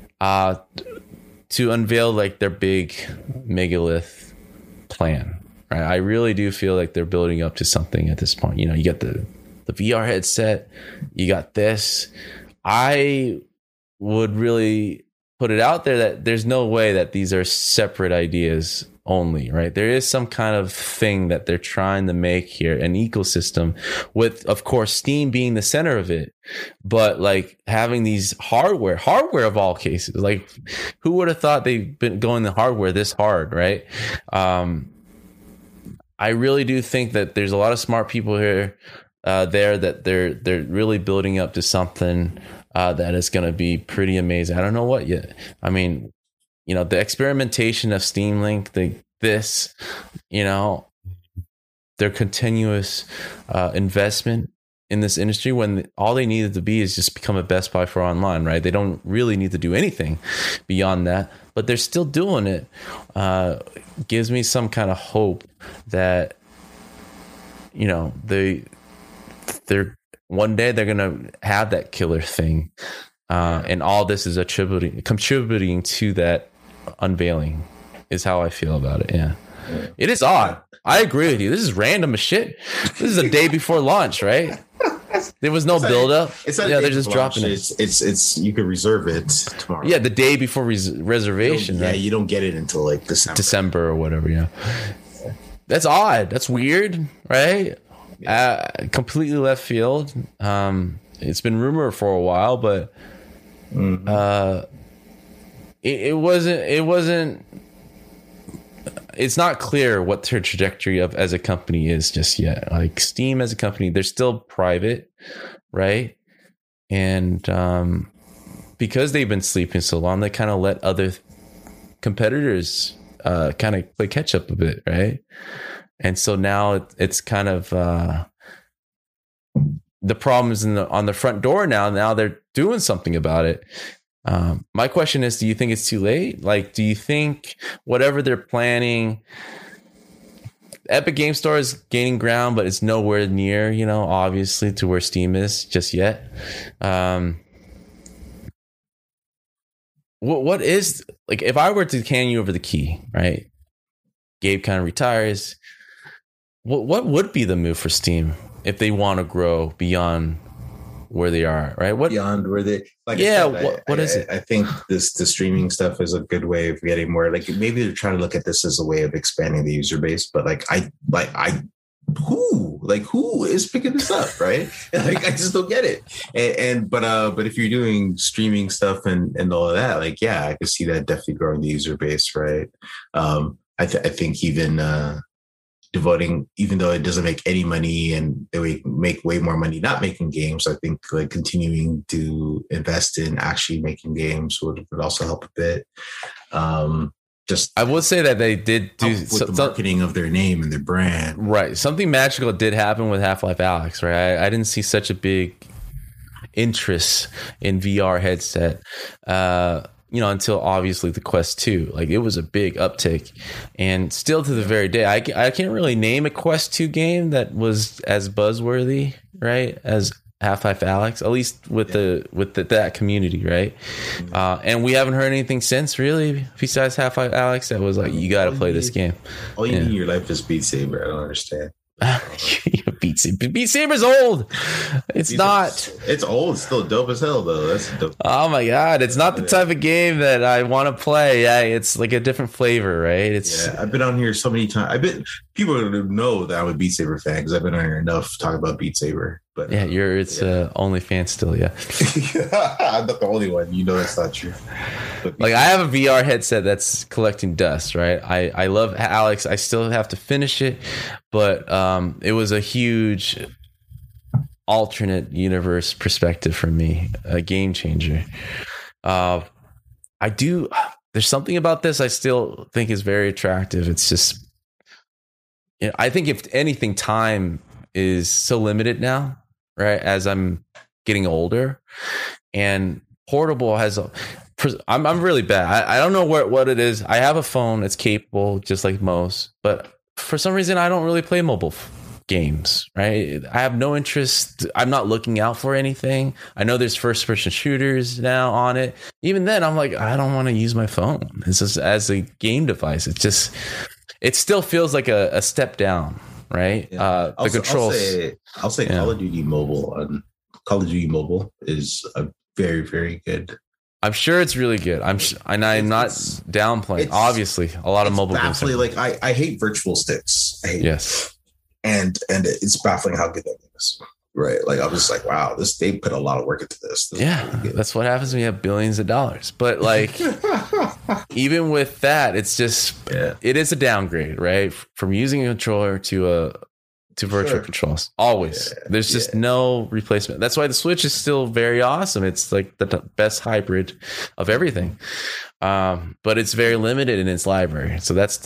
to unveil like their big megalith plan. Right? I really do feel like they're building up to something at this point. You got the VR headset, you got this. I would really put it out there that there's no way that these are separate ideas only, right? There is some kind of thing that they're trying to make here, an ecosystem with, of course, Steam being the center of it, but like having these hardware of all cases. Like, who would have thought they've been going the hardware this hard, right? I really do think that there's a lot of smart people here, there, that they're really building up to something that is going to be pretty amazing. I don't know what yet. I mean, you know, the experimentation of Steam Link, their continuous investment in this industry, when all they needed to be is just become a Best Buy for online, right? They don't really need to do anything beyond that, but they're still doing it. Gives me some kind of hope that, you know, they're one day they're gonna have that killer thing, and all this is contributing to that unveiling, is how I feel about it. Yeah. It is odd. I agree with you. This is random as shit. This is a day before launch, right? There was no build up. They're just dropping it. It's you could reserve it tomorrow. Yeah, the day before reservation. Yeah, you don't get it until like December or whatever. Yeah, that's odd. That's weird, right? Completely left field. It's been rumored for a while, but it wasn't. It's not clear what their trajectory of as a company is just yet. Like Steam as a company, they're still private, right? And because they've been sleeping so long, they kind of let other competitors kind of play catch up a bit, right? And so now it's kind of the problem is on the front door now. Now they're doing something about it. My question is, do you think it's too late? Like, do you think whatever they're planning, Epic Game Store is gaining ground, but it's nowhere near, you know, obviously to where Steam is just yet. What is, like, if I were to hand you over the key, right? Gabe kind of retires. What would be the move for Steam if they want to grow beyond where they are, right? What beyond where they, like, yeah, I said, what is it? I think the streaming stuff is a good way of getting more, like, maybe they're trying to look at this as a way of expanding the user base, but who is picking this up, right? Like, I just don't get it. But if you're doing streaming stuff and all of that, like, yeah, I could see that definitely growing the user base, right? I think even devoting, even though it doesn't make any money and they make way more money not making games, I think like continuing to invest in actually making games would also help a bit. I would say that they did do the marketing of their name and their brand. Right. Something magical did happen with Half-Life Alyx, right? I didn't see such a big interest in VR headset, until obviously the Quest 2. Like, it was a big uptick, and still to the very day, I can't really name a Quest 2 game that was as buzzworthy, right, as Half-Life Alyx, at least with that community, right? And we haven't heard anything since, really, besides Half-Life Alyx that was like, you got to play this game. All you need in your life is Beat Saber. I don't understand. Beat Saber's old. It's old. It's still dope as hell, though. That's dope. Oh my god, it's not the type of game that I want to play. Yeah, it's like a different flavor, right? I've been on here so many times. People know that I'm a Beat Saber fan because I've been on here enough talking about Beat Saber. But yeah, only fan still. Yeah, I'm not the only one. You know that's not true. Like, I have a VR headset that's collecting dust, right? I love Alyx. I still have to finish it, but it was a huge alternate universe perspective for me, a game changer. There's something about this I still think is very attractive. It's just, I think if anything, time is so limited now, right? As I'm getting older, and portable has I'm really bad. I don't know what it is. I have a phone that's capable, just like most, but for some reason I don't really play mobile games, right? I have no interest. I'm not looking out for anything. I know there's first person shooters now on it. Even then, I'm like, I don't want to use my phone. It's just as a game device. It still feels like a step down, right? Yeah. The controls. I'll say Call of Duty Mobile. Call of Duty Mobile is a very, very good I'm sure it's really good. I'm not downplaying. Obviously, a lot of mobile games. Like I hate virtual sticks. I hate and it's baffling how good that is. Right. Like, I was like, wow, they put a lot of work into this. That's what happens when you have billions of dollars. But like, even with that, it's just, it is a downgrade, right? From using a controller to virtual controls. Always. There's just no replacement. That's why the Switch is still very awesome. It's like the best hybrid of everything. But it's very limited in its library. So that's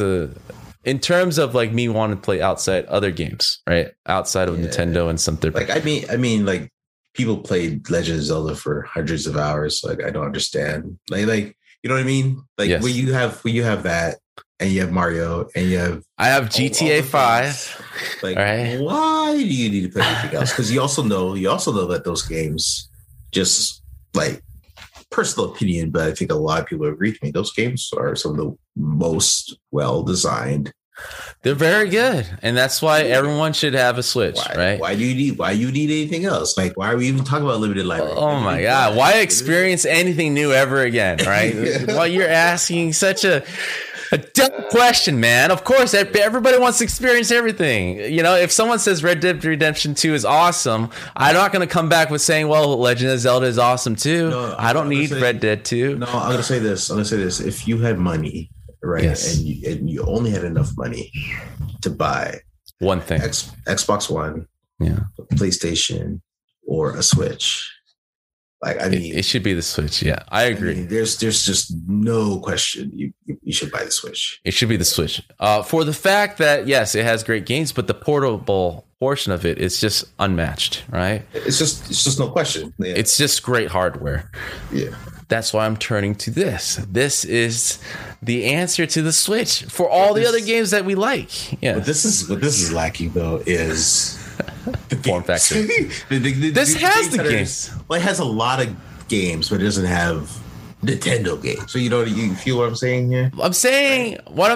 in terms of like me wanting to play outside other games, right? Outside of Nintendo and some third. Like, I mean, like, people played Legend of Zelda for hundreds of hours. Like, I don't understand. Like, you know what I mean? Like, when you have that, and you have Mario, and I have GTA 5. Like, why do you need to play anything else? Because you also know that those games, just like, personal opinion, but I think a lot of people agree with me. Those games are some of the most well designed. They're very good, and that's why everyone should have a Switch, right? Why you need anything else? Like, why are we even talking about limited library? Oh my god! Why experience anything new ever again? Right? Well, you're asking such a dumb question, man. Of course, everybody wants to experience everything. You know, if someone says Red Dead Redemption 2 is awesome, I'm not going to come back with saying, well, Legend of Zelda is awesome too. No, I don't need Red Dead 2. No, I'm going to say this. If you had money, right, and you only had enough money to buy one thing, Xbox One, PlayStation, or a Switch. Like, I mean, it should be the Switch. Yeah, I agree. I mean, there's just no question you should buy the Switch. It should be the Switch for the fact that, yes, it has great games, but the portable portion of it is just unmatched, right? It's just no question. Yeah. It's just great hardware. Yeah. That's why I'm turning to this. This is the answer to the Switch for all the other games that we like. Yeah. What this is lacking though is the form factor. This has the games. Well, it has a lot of games, but it doesn't have Nintendo games. So you feel what I'm saying here? What I'm saying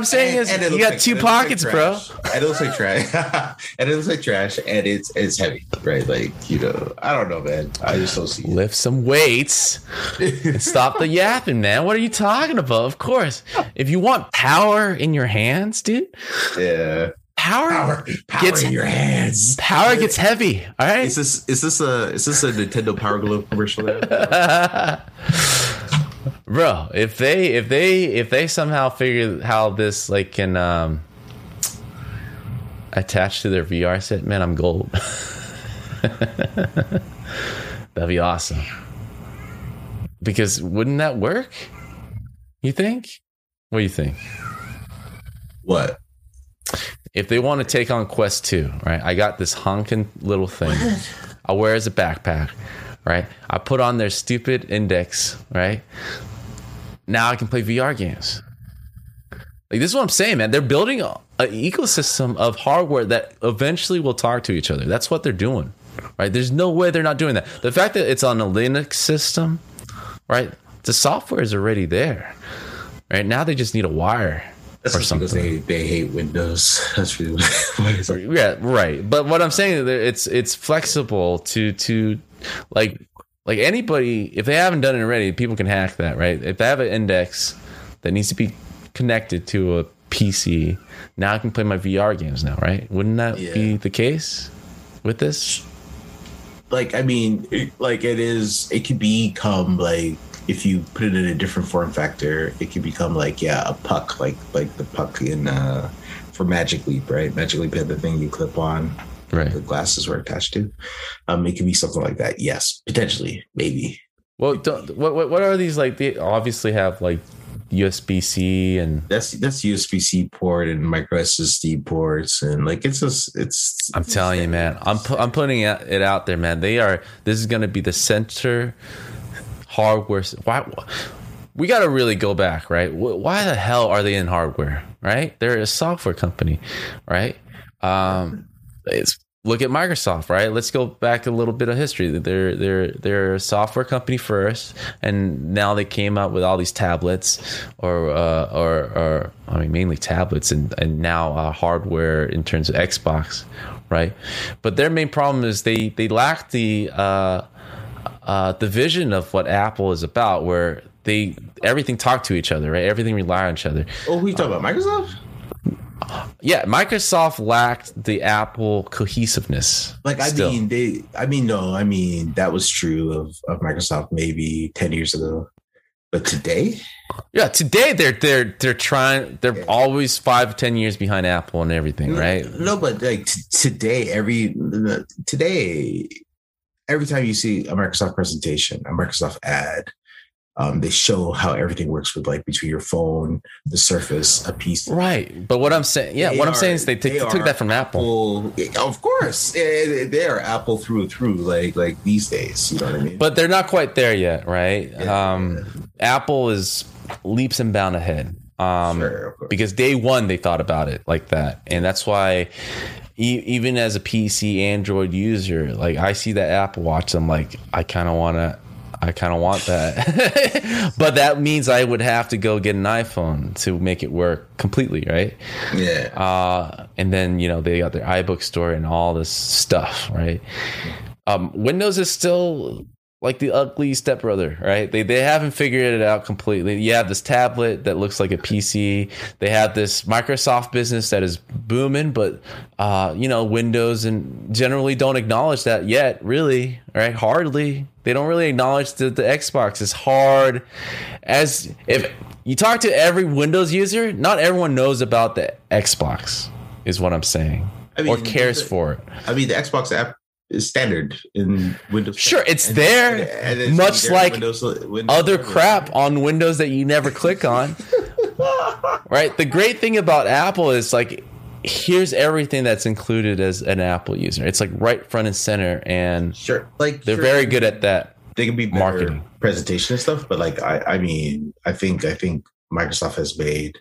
is you got two pockets, bro. And it looks like trash. And it looks like trash, and it's heavy, right? Like, I don't know, man. I just don't see it. Lift some weights and stop the yapping, man. What are you talking about? Of course. If you want power in your hands, dude. Yeah. Power gets in your hands. Power gets heavy. All right. Is this a Nintendo Power Glove commercial there? Bro, if they somehow figure how this like can attach to their VR set, man, I'm gold. That'd be awesome. Because wouldn't that work? You think? What do you think? What? If they want to take on Quest 2, right? I got this honking little thing. I wear it as a backpack, right? I put on their stupid index, right? Now I can play VR games. Like, this is what I'm saying, man. They're building an ecosystem of hardware that eventually will talk to each other. That's what they're doing, right? There's no way they're not doing that. The fact that it's on a Linux system, right? The software is already there, right? Now they just need a wire. That's or something. Because they hate Windows. That's really what it is. Yeah, right. But what I'm saying is it's flexible to like anybody. If they haven't done it already, people can hack that, right? If they have an index that needs to be connected to a PC, now I can play my VR games now, right? Wouldn't that be the case with this? Like, I mean, it could become like, if you put it in a different form factor, it could become like, a puck, like the puck in for Magic Leap, right? Magic Leap had the thing you clip on, right? The glasses were attached to. It could be something like that. Yes, potentially, maybe. Well, what are these like? They obviously have like USB-C and that's USB-C port and micro SSD ports, and like it's. I'm telling you, man. I'm putting it out there, man. This is going to be the center. Hardware. Why we got to really go back, right? Why the hell are they in hardware, right? They're a software company, right? Look at Microsoft, right? Let's go back a little bit of history. They're a software company first, and now they came out with all these tablets, or I mean mainly tablets, and now hardware in terms of Xbox, right? But their main problem is they lack the vision of what Apple is about, where everything talk to each other, right? Everything rely on each other. Oh, who you talking about? Microsoft? Yeah, Microsoft lacked the Apple cohesiveness. Like, that was true of Microsoft maybe 10 years ago. But today? Yeah, today they're trying. They're always 5-10 years behind Apple and everything, right? No, but like today, every time you see a Microsoft presentation, a Microsoft ad, they show how everything works with like between your phone, the Surface, a PC. Right. But what I'm saying, I'm saying is they took that from Apple. Of course, they are Apple through and through. Like these days, you know what I mean? But they're not quite there yet, right? Yeah. Apple is leaps and bounds ahead. Sure, because day one they thought about it like that, and that's why even as a PC Android user, like I see that Apple Watch, I'm like, I kind of want that. But that means I would have to go get an iPhone to make it work completely, right? Yeah. And then, they got their iBook store and all this stuff, right? Windows is still like the ugly stepbrother, right? They haven't figured it out completely. You have this tablet that looks like a PC. They have this Microsoft business that is booming, but Windows and generally don't acknowledge that yet, really, right? Hardly. They don't really acknowledge that the Xbox is hard. As if you talk to every Windows user, not everyone knows about the Xbox, is what I'm saying, or cares for it. I mean, the Xbox app is standard in Windows. Sure, it's there, much like Windows other crap on Windows that you never click on. Right? The great thing about Apple is like, here's everything that's included as an Apple user. It's like right front and center, and they're very good at that. They can be better marketing, presentation and stuff, but like I think Microsoft has made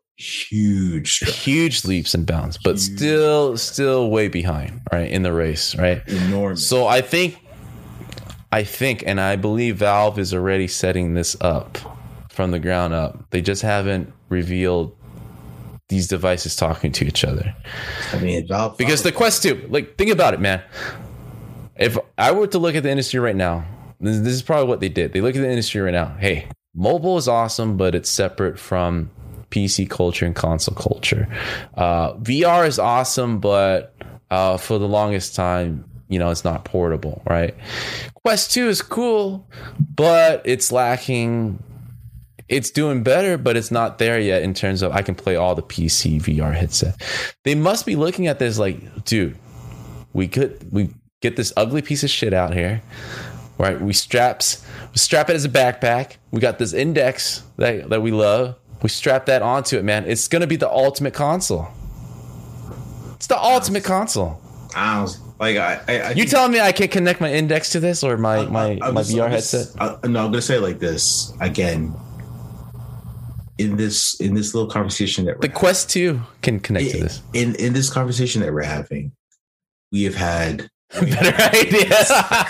huge leaps and bounds, but still way behind, right, in the race, right? Enormous. So I think, and I believe Valve is already setting this up from the ground up. They just haven't revealed these devices talking to each other. I mean, Valve, because the Quest 2, like, think about it, man. If I were to look at the industry right now, this is probably what they did. They look at the industry right now. Hey, mobile is awesome, but it's separate from PC culture and console culture. VR is awesome, but for the longest time, it's not portable, right? Quest 2 is cool, but it's lacking. It's doing better, but it's not there yet in terms of I can play all the PC VR headset. They must be looking at this like, dude, we get this ugly piece of shit out here, right? We strap it as a backpack. We got this index that we love. We strap that onto it, man. It's gonna be the ultimate console. It's the ultimate console. You telling me I can't connect my index to this or my VR headset? No, I'm gonna say it like this again. In this little conversation that the Quest 2 can connect to this. In this conversation that we're having, we have had better ideas.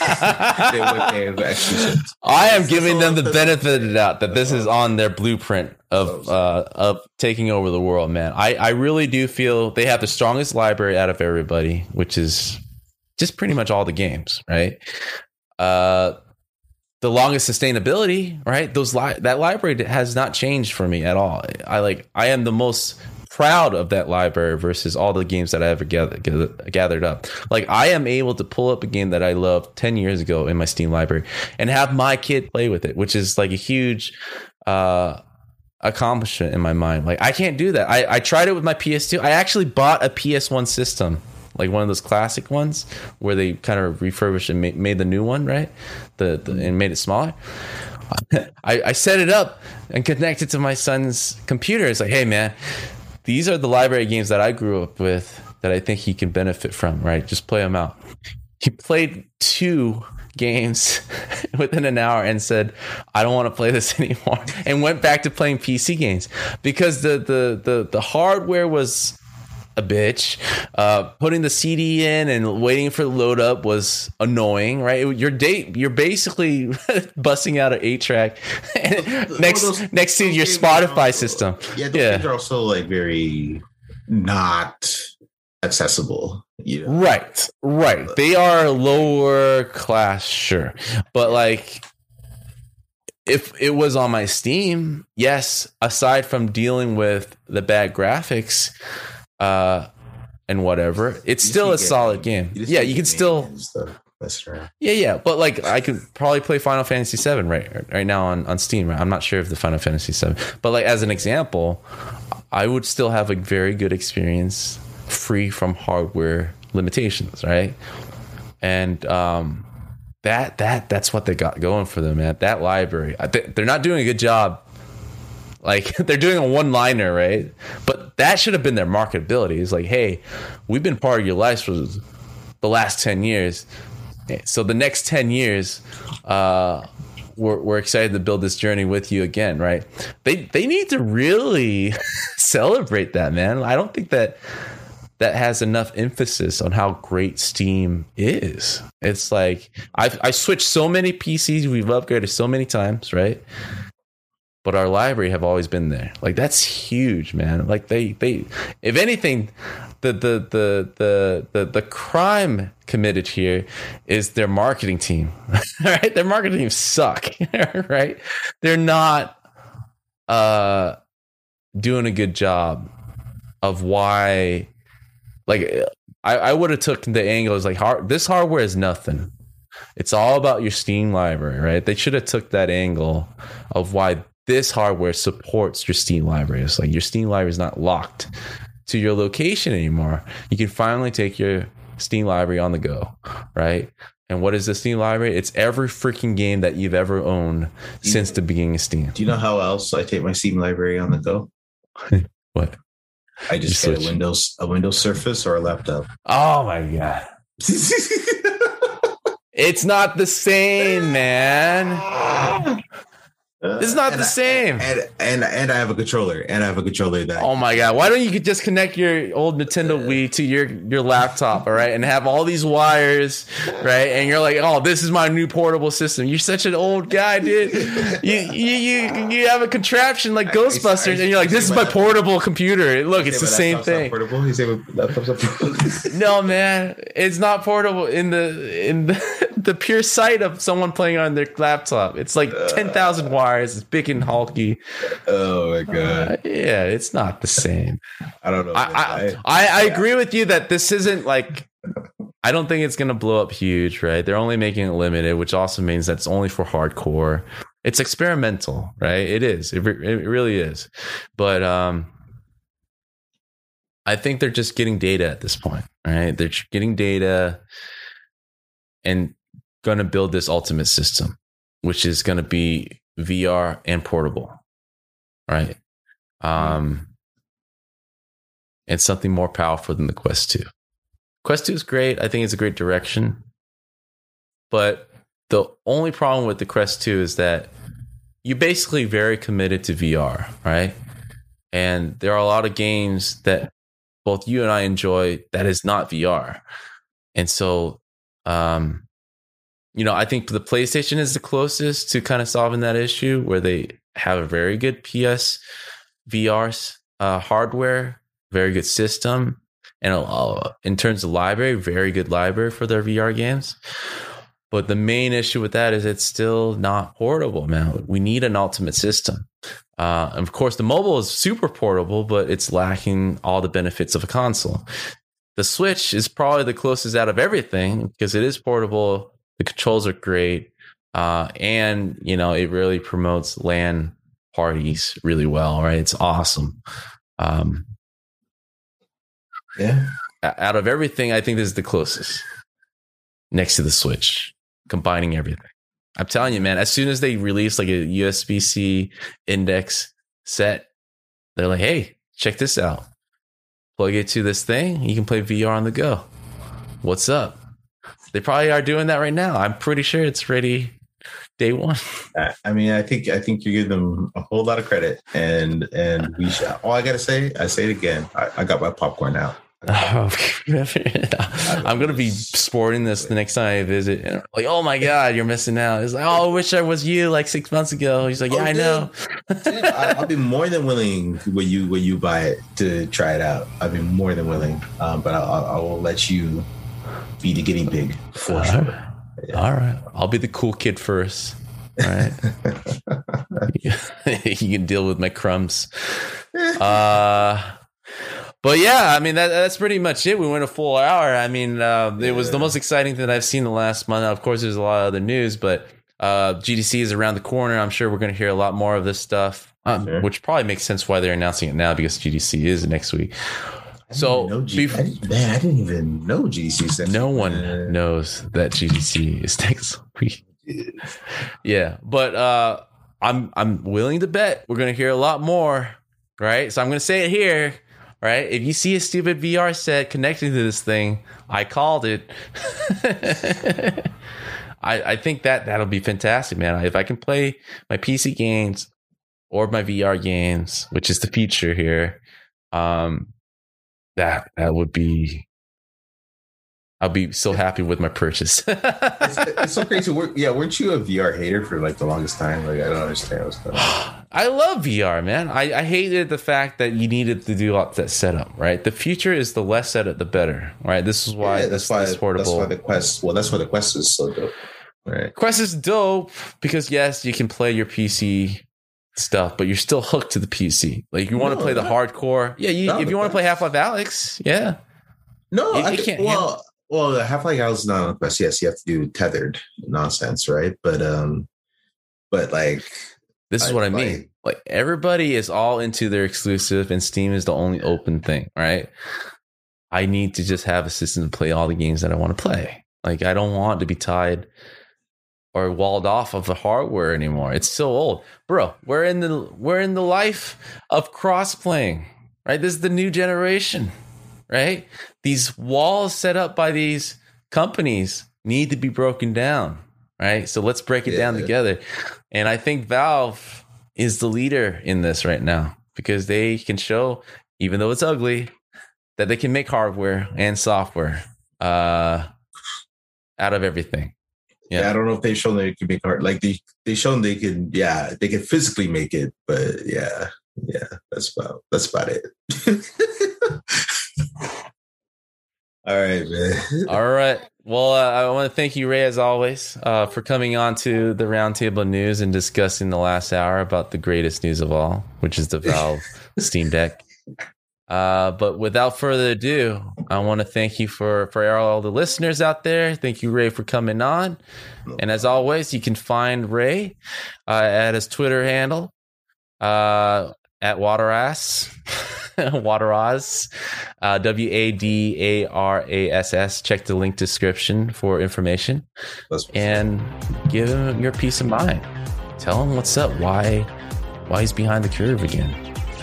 I am giving them the benefit of the doubt that this is on their blueprint of taking over the world, man. I really do feel they have the strongest library out of everybody, which is just pretty much all the games, right? The longest sustainability, right? That library has not changed for me at all. I am the most proud of that library versus all the games that I ever gathered up. Like, I am able to pull up a game that I loved 10 years ago in my Steam library and have my kid play with it, which is like a huge accomplishment in my mind. Like, I can't do that. I tried it with my PS2. I actually bought a PS1 system, like one of those classic ones where they kind of refurbished and made the new one, right? And made it smaller. I set it up and connected to my son's computer. It's like, hey, man, these are the library games that I grew up with that I think he can benefit from, right? Just play them out. He played 2 games within an hour and said, I don't want to play this anymore, and went back to playing PC games because the hardware was a bitch. Putting the CD in and waiting for the load up was annoying, right? You're basically busting out an 8-track next to your Spotify system. Yeah, those games are also like very not accessible. Right. They are lower class, sure, but like if it was on my Steam, yes, aside from dealing with the bad graphics and whatever, it's still a solid game. Yeah, you can still. Yeah, but like I could probably play Final Fantasy VII right now on Steam. I'm not sure if the Final Fantasy VII, but like as an example, I would still have a very good experience free from hardware limitations, right? And that's what they got going for them, man. That library, they're not doing a good job. Like they're doing a one-liner, right? But that should have been their marketability. It's like, hey, we've been part of your lives for the last 10 years. So the next 10 years, we're excited to build this journey with you again, right? They need to really celebrate that, man. I don't think that has enough emphasis on how great Steam is. It's like I switched so many PCs, we've upgraded so many times, right? But our library have always been there. Like that's huge, man. Like they if anything, the crime committed here is their marketing team. Right? Their marketing team suck. Right? They're not doing a good job of why. Like I would have took the angle as like this hardware is nothing. It's all about your Steam library, right? They should have took that angle of why this hardware supports your Steam library. It's like your Steam library is not locked to your location anymore. You can finally take your Steam library on the go, right? And what is the Steam library? It's every freaking game that you've ever owned since the beginning of Steam. Do you know how else I take my Steam library on the go? What? I just get a Windows Surface or a laptop. Oh my God. It's not the same, man. It's not the same. And I have a controller. That. Oh my God. Why don't you just connect your old Nintendo Wii to your laptop, all right? And have all these wires, right? And you're like, oh, this is my new portable system. You're such an old guy, dude. You have a contraption like Ghostbusters, and you're like, this is my portable computer. Look, it's the same thing. Portable? You say laptop's not portable? No, man. It's not portable in the pure sight of someone playing on their laptop. It's like 10,000 wires. It's big and hulky. Oh my God. Yeah, it's not the same. I don't know. I agree with you that this isn't like, I don't think it's going to blow up huge, right? They're only making it limited, which also means that's only for hardcore. It's experimental, right? It is. It really is. But I think they're just getting data at this point, right? They're getting data and going to build this ultimate system, which is going to be VR and portable, right? And something more powerful than the Quest 2. Quest 2 is great. I think it's a great direction. But the only problem with the Quest 2 is that you're basically very committed to VR, right? And there are a lot of games that both you and I enjoy that is not VR. And so, I think the PlayStation is the closest to kind of solving that issue, where they have a very good PS VR hardware, very good system, and in terms of library, very good library for their VR games. But the main issue with that is it's still not portable, man. We need an ultimate system. Of course, the mobile is super portable, but it's lacking all the benefits of a console. The Switch is probably the closest out of everything because it is portable. The controls are great. And, it really promotes LAN parties really well, right? It's awesome. Yeah. Out of everything, I think this is the closest next to the Switch, combining everything. I'm telling you, man, as soon as they release like a USB-C index set, they're like, hey, check this out. Plug it to this thing. You can play VR on the go. What's up? They probably are doing that right now. I'm pretty sure it's ready day one. I mean, I think you give them a whole lot of credit, and we should. All I gotta say, I say it again. I got my popcorn out. I'm gonna be sporting this the next time I visit. And like, oh my God, you're missing out. It's like, oh, I wish I was you like 6 months ago. He's like, yeah, I know. Dude, I'll be more than willing when you buy it to try it out. I'll be more than willing, but I will let you be the guinea pig for sure. Yeah. All right, I'll be the cool kid first. All right. You can deal with my crumbs. But yeah, I mean, that's pretty much it. We went a full hour. I mean, it was the most exciting thing that I've seen the last month. Of course, there's a lot of other news, but GDC is around the corner. I'm sure we're going to hear a lot more of this stuff, which probably makes sense why they're announcing it now, because GDC is next week. So, I didn't even know GDC is next week. No one knows that GDC is next week. Yeah, but I'm willing to bet we're going to hear a lot more, right? So I'm going to say it here. Right? If you see a stupid VR set connecting to this thing, I called it. I think that'll be fantastic, man. If I can play my PC games or my VR games, which is the future here, that would be. I'll be so happy with my purchase. It's so crazy. Weren't you a VR hater for like the longest time? Like, I don't understand what's going on. I love VR, man. I hated the fact that you needed to do all that setup, right? The future is the less setup, the better, right? This is why that's why portable. That's why the Quest. Well, that's why the Quest is so dope, right? Quest is dope because yes, you can play your PC stuff, but you're still hooked to the PC. Like you want to play the hardcore. Yeah, if you want to play Half-Life Alyx, yeah. No, I can't. Well, the Half-Life Alyx is not on the Quest. Yes, you have to do tethered nonsense, right? But like. This is what I mean. Like everybody is all into their exclusive, and Steam is the only open thing, right? I need to just have a system to play all the games that I want to play. Like I don't want to be tied or walled off of the hardware anymore. It's so old, bro. We're in the life of cross playing, right? This is the new generation, right? These walls set up by these companies need to be broken down. Right. So let's break it down together. And I think Valve is the leader in this right now because they can show, even though it's ugly, that they can make hardware and software out of everything. Yeah, I don't know if they've shown they can make art. Like they shown they can physically make it, but yeah, that's about it. All right, man. All right. Well, I want to thank you, Ray, as always, for coming on to the Roundtable News and discussing the last hour about the greatest news of all, which is the Valve Steam Deck. But without further ado, I want to thank you for all the listeners out there. Thank you, Ray, for coming on. And as always, you can find Ray at his Twitter handle at Wadarass. Wadaraz, Wadaras. Check the link description for information and give him your peace of mind. Tell him what's up, why he's behind the curve again.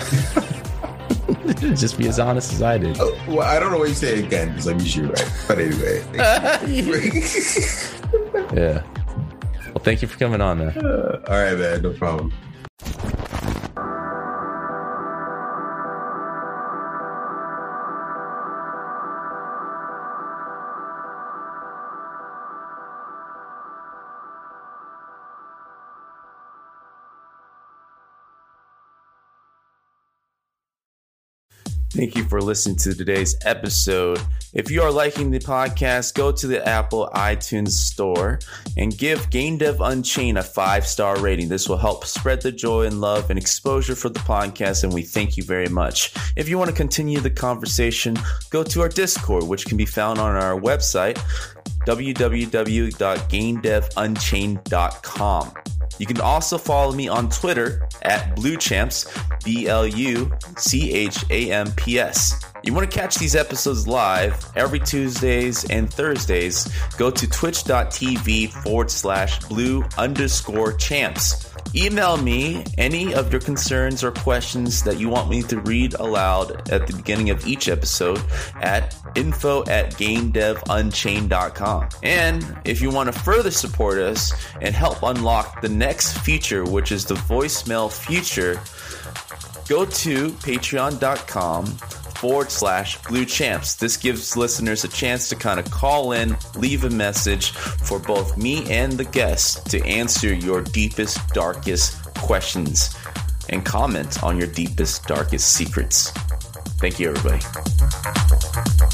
Just be as honest as I did. Well, I don't know what you say again because I'm usually right. But anyway. Yeah. Well, thank you for coming on, man. All right, man. No problem. Thank you for listening to today's episode. If you are liking the podcast, go to the Apple iTunes store and give Game Dev Unchained a 5-star rating. This will help spread the joy and love and exposure for the podcast, and we thank you very much. If you want to continue the conversation, go to our Discord, which can be found on our website, www.gamedevunchained.com. You can also follow me on Twitter at BlueChamps, BLUCHAMPS. You want to catch these episodes live every Tuesdays and Thursdays, go to twitch.tv/blue_champs. Email me any of your concerns or questions that you want me to read aloud at the beginning of each episode at info@gamedevunchained.com. And if you want to further support us and help unlock the next feature, which is the voicemail feature, go to patreon.com/BlueChamps. This gives listeners a chance to kind of call in, leave a message for both me and the guests to answer your deepest, darkest questions and comment on your deepest, darkest secrets. Thank you, everybody.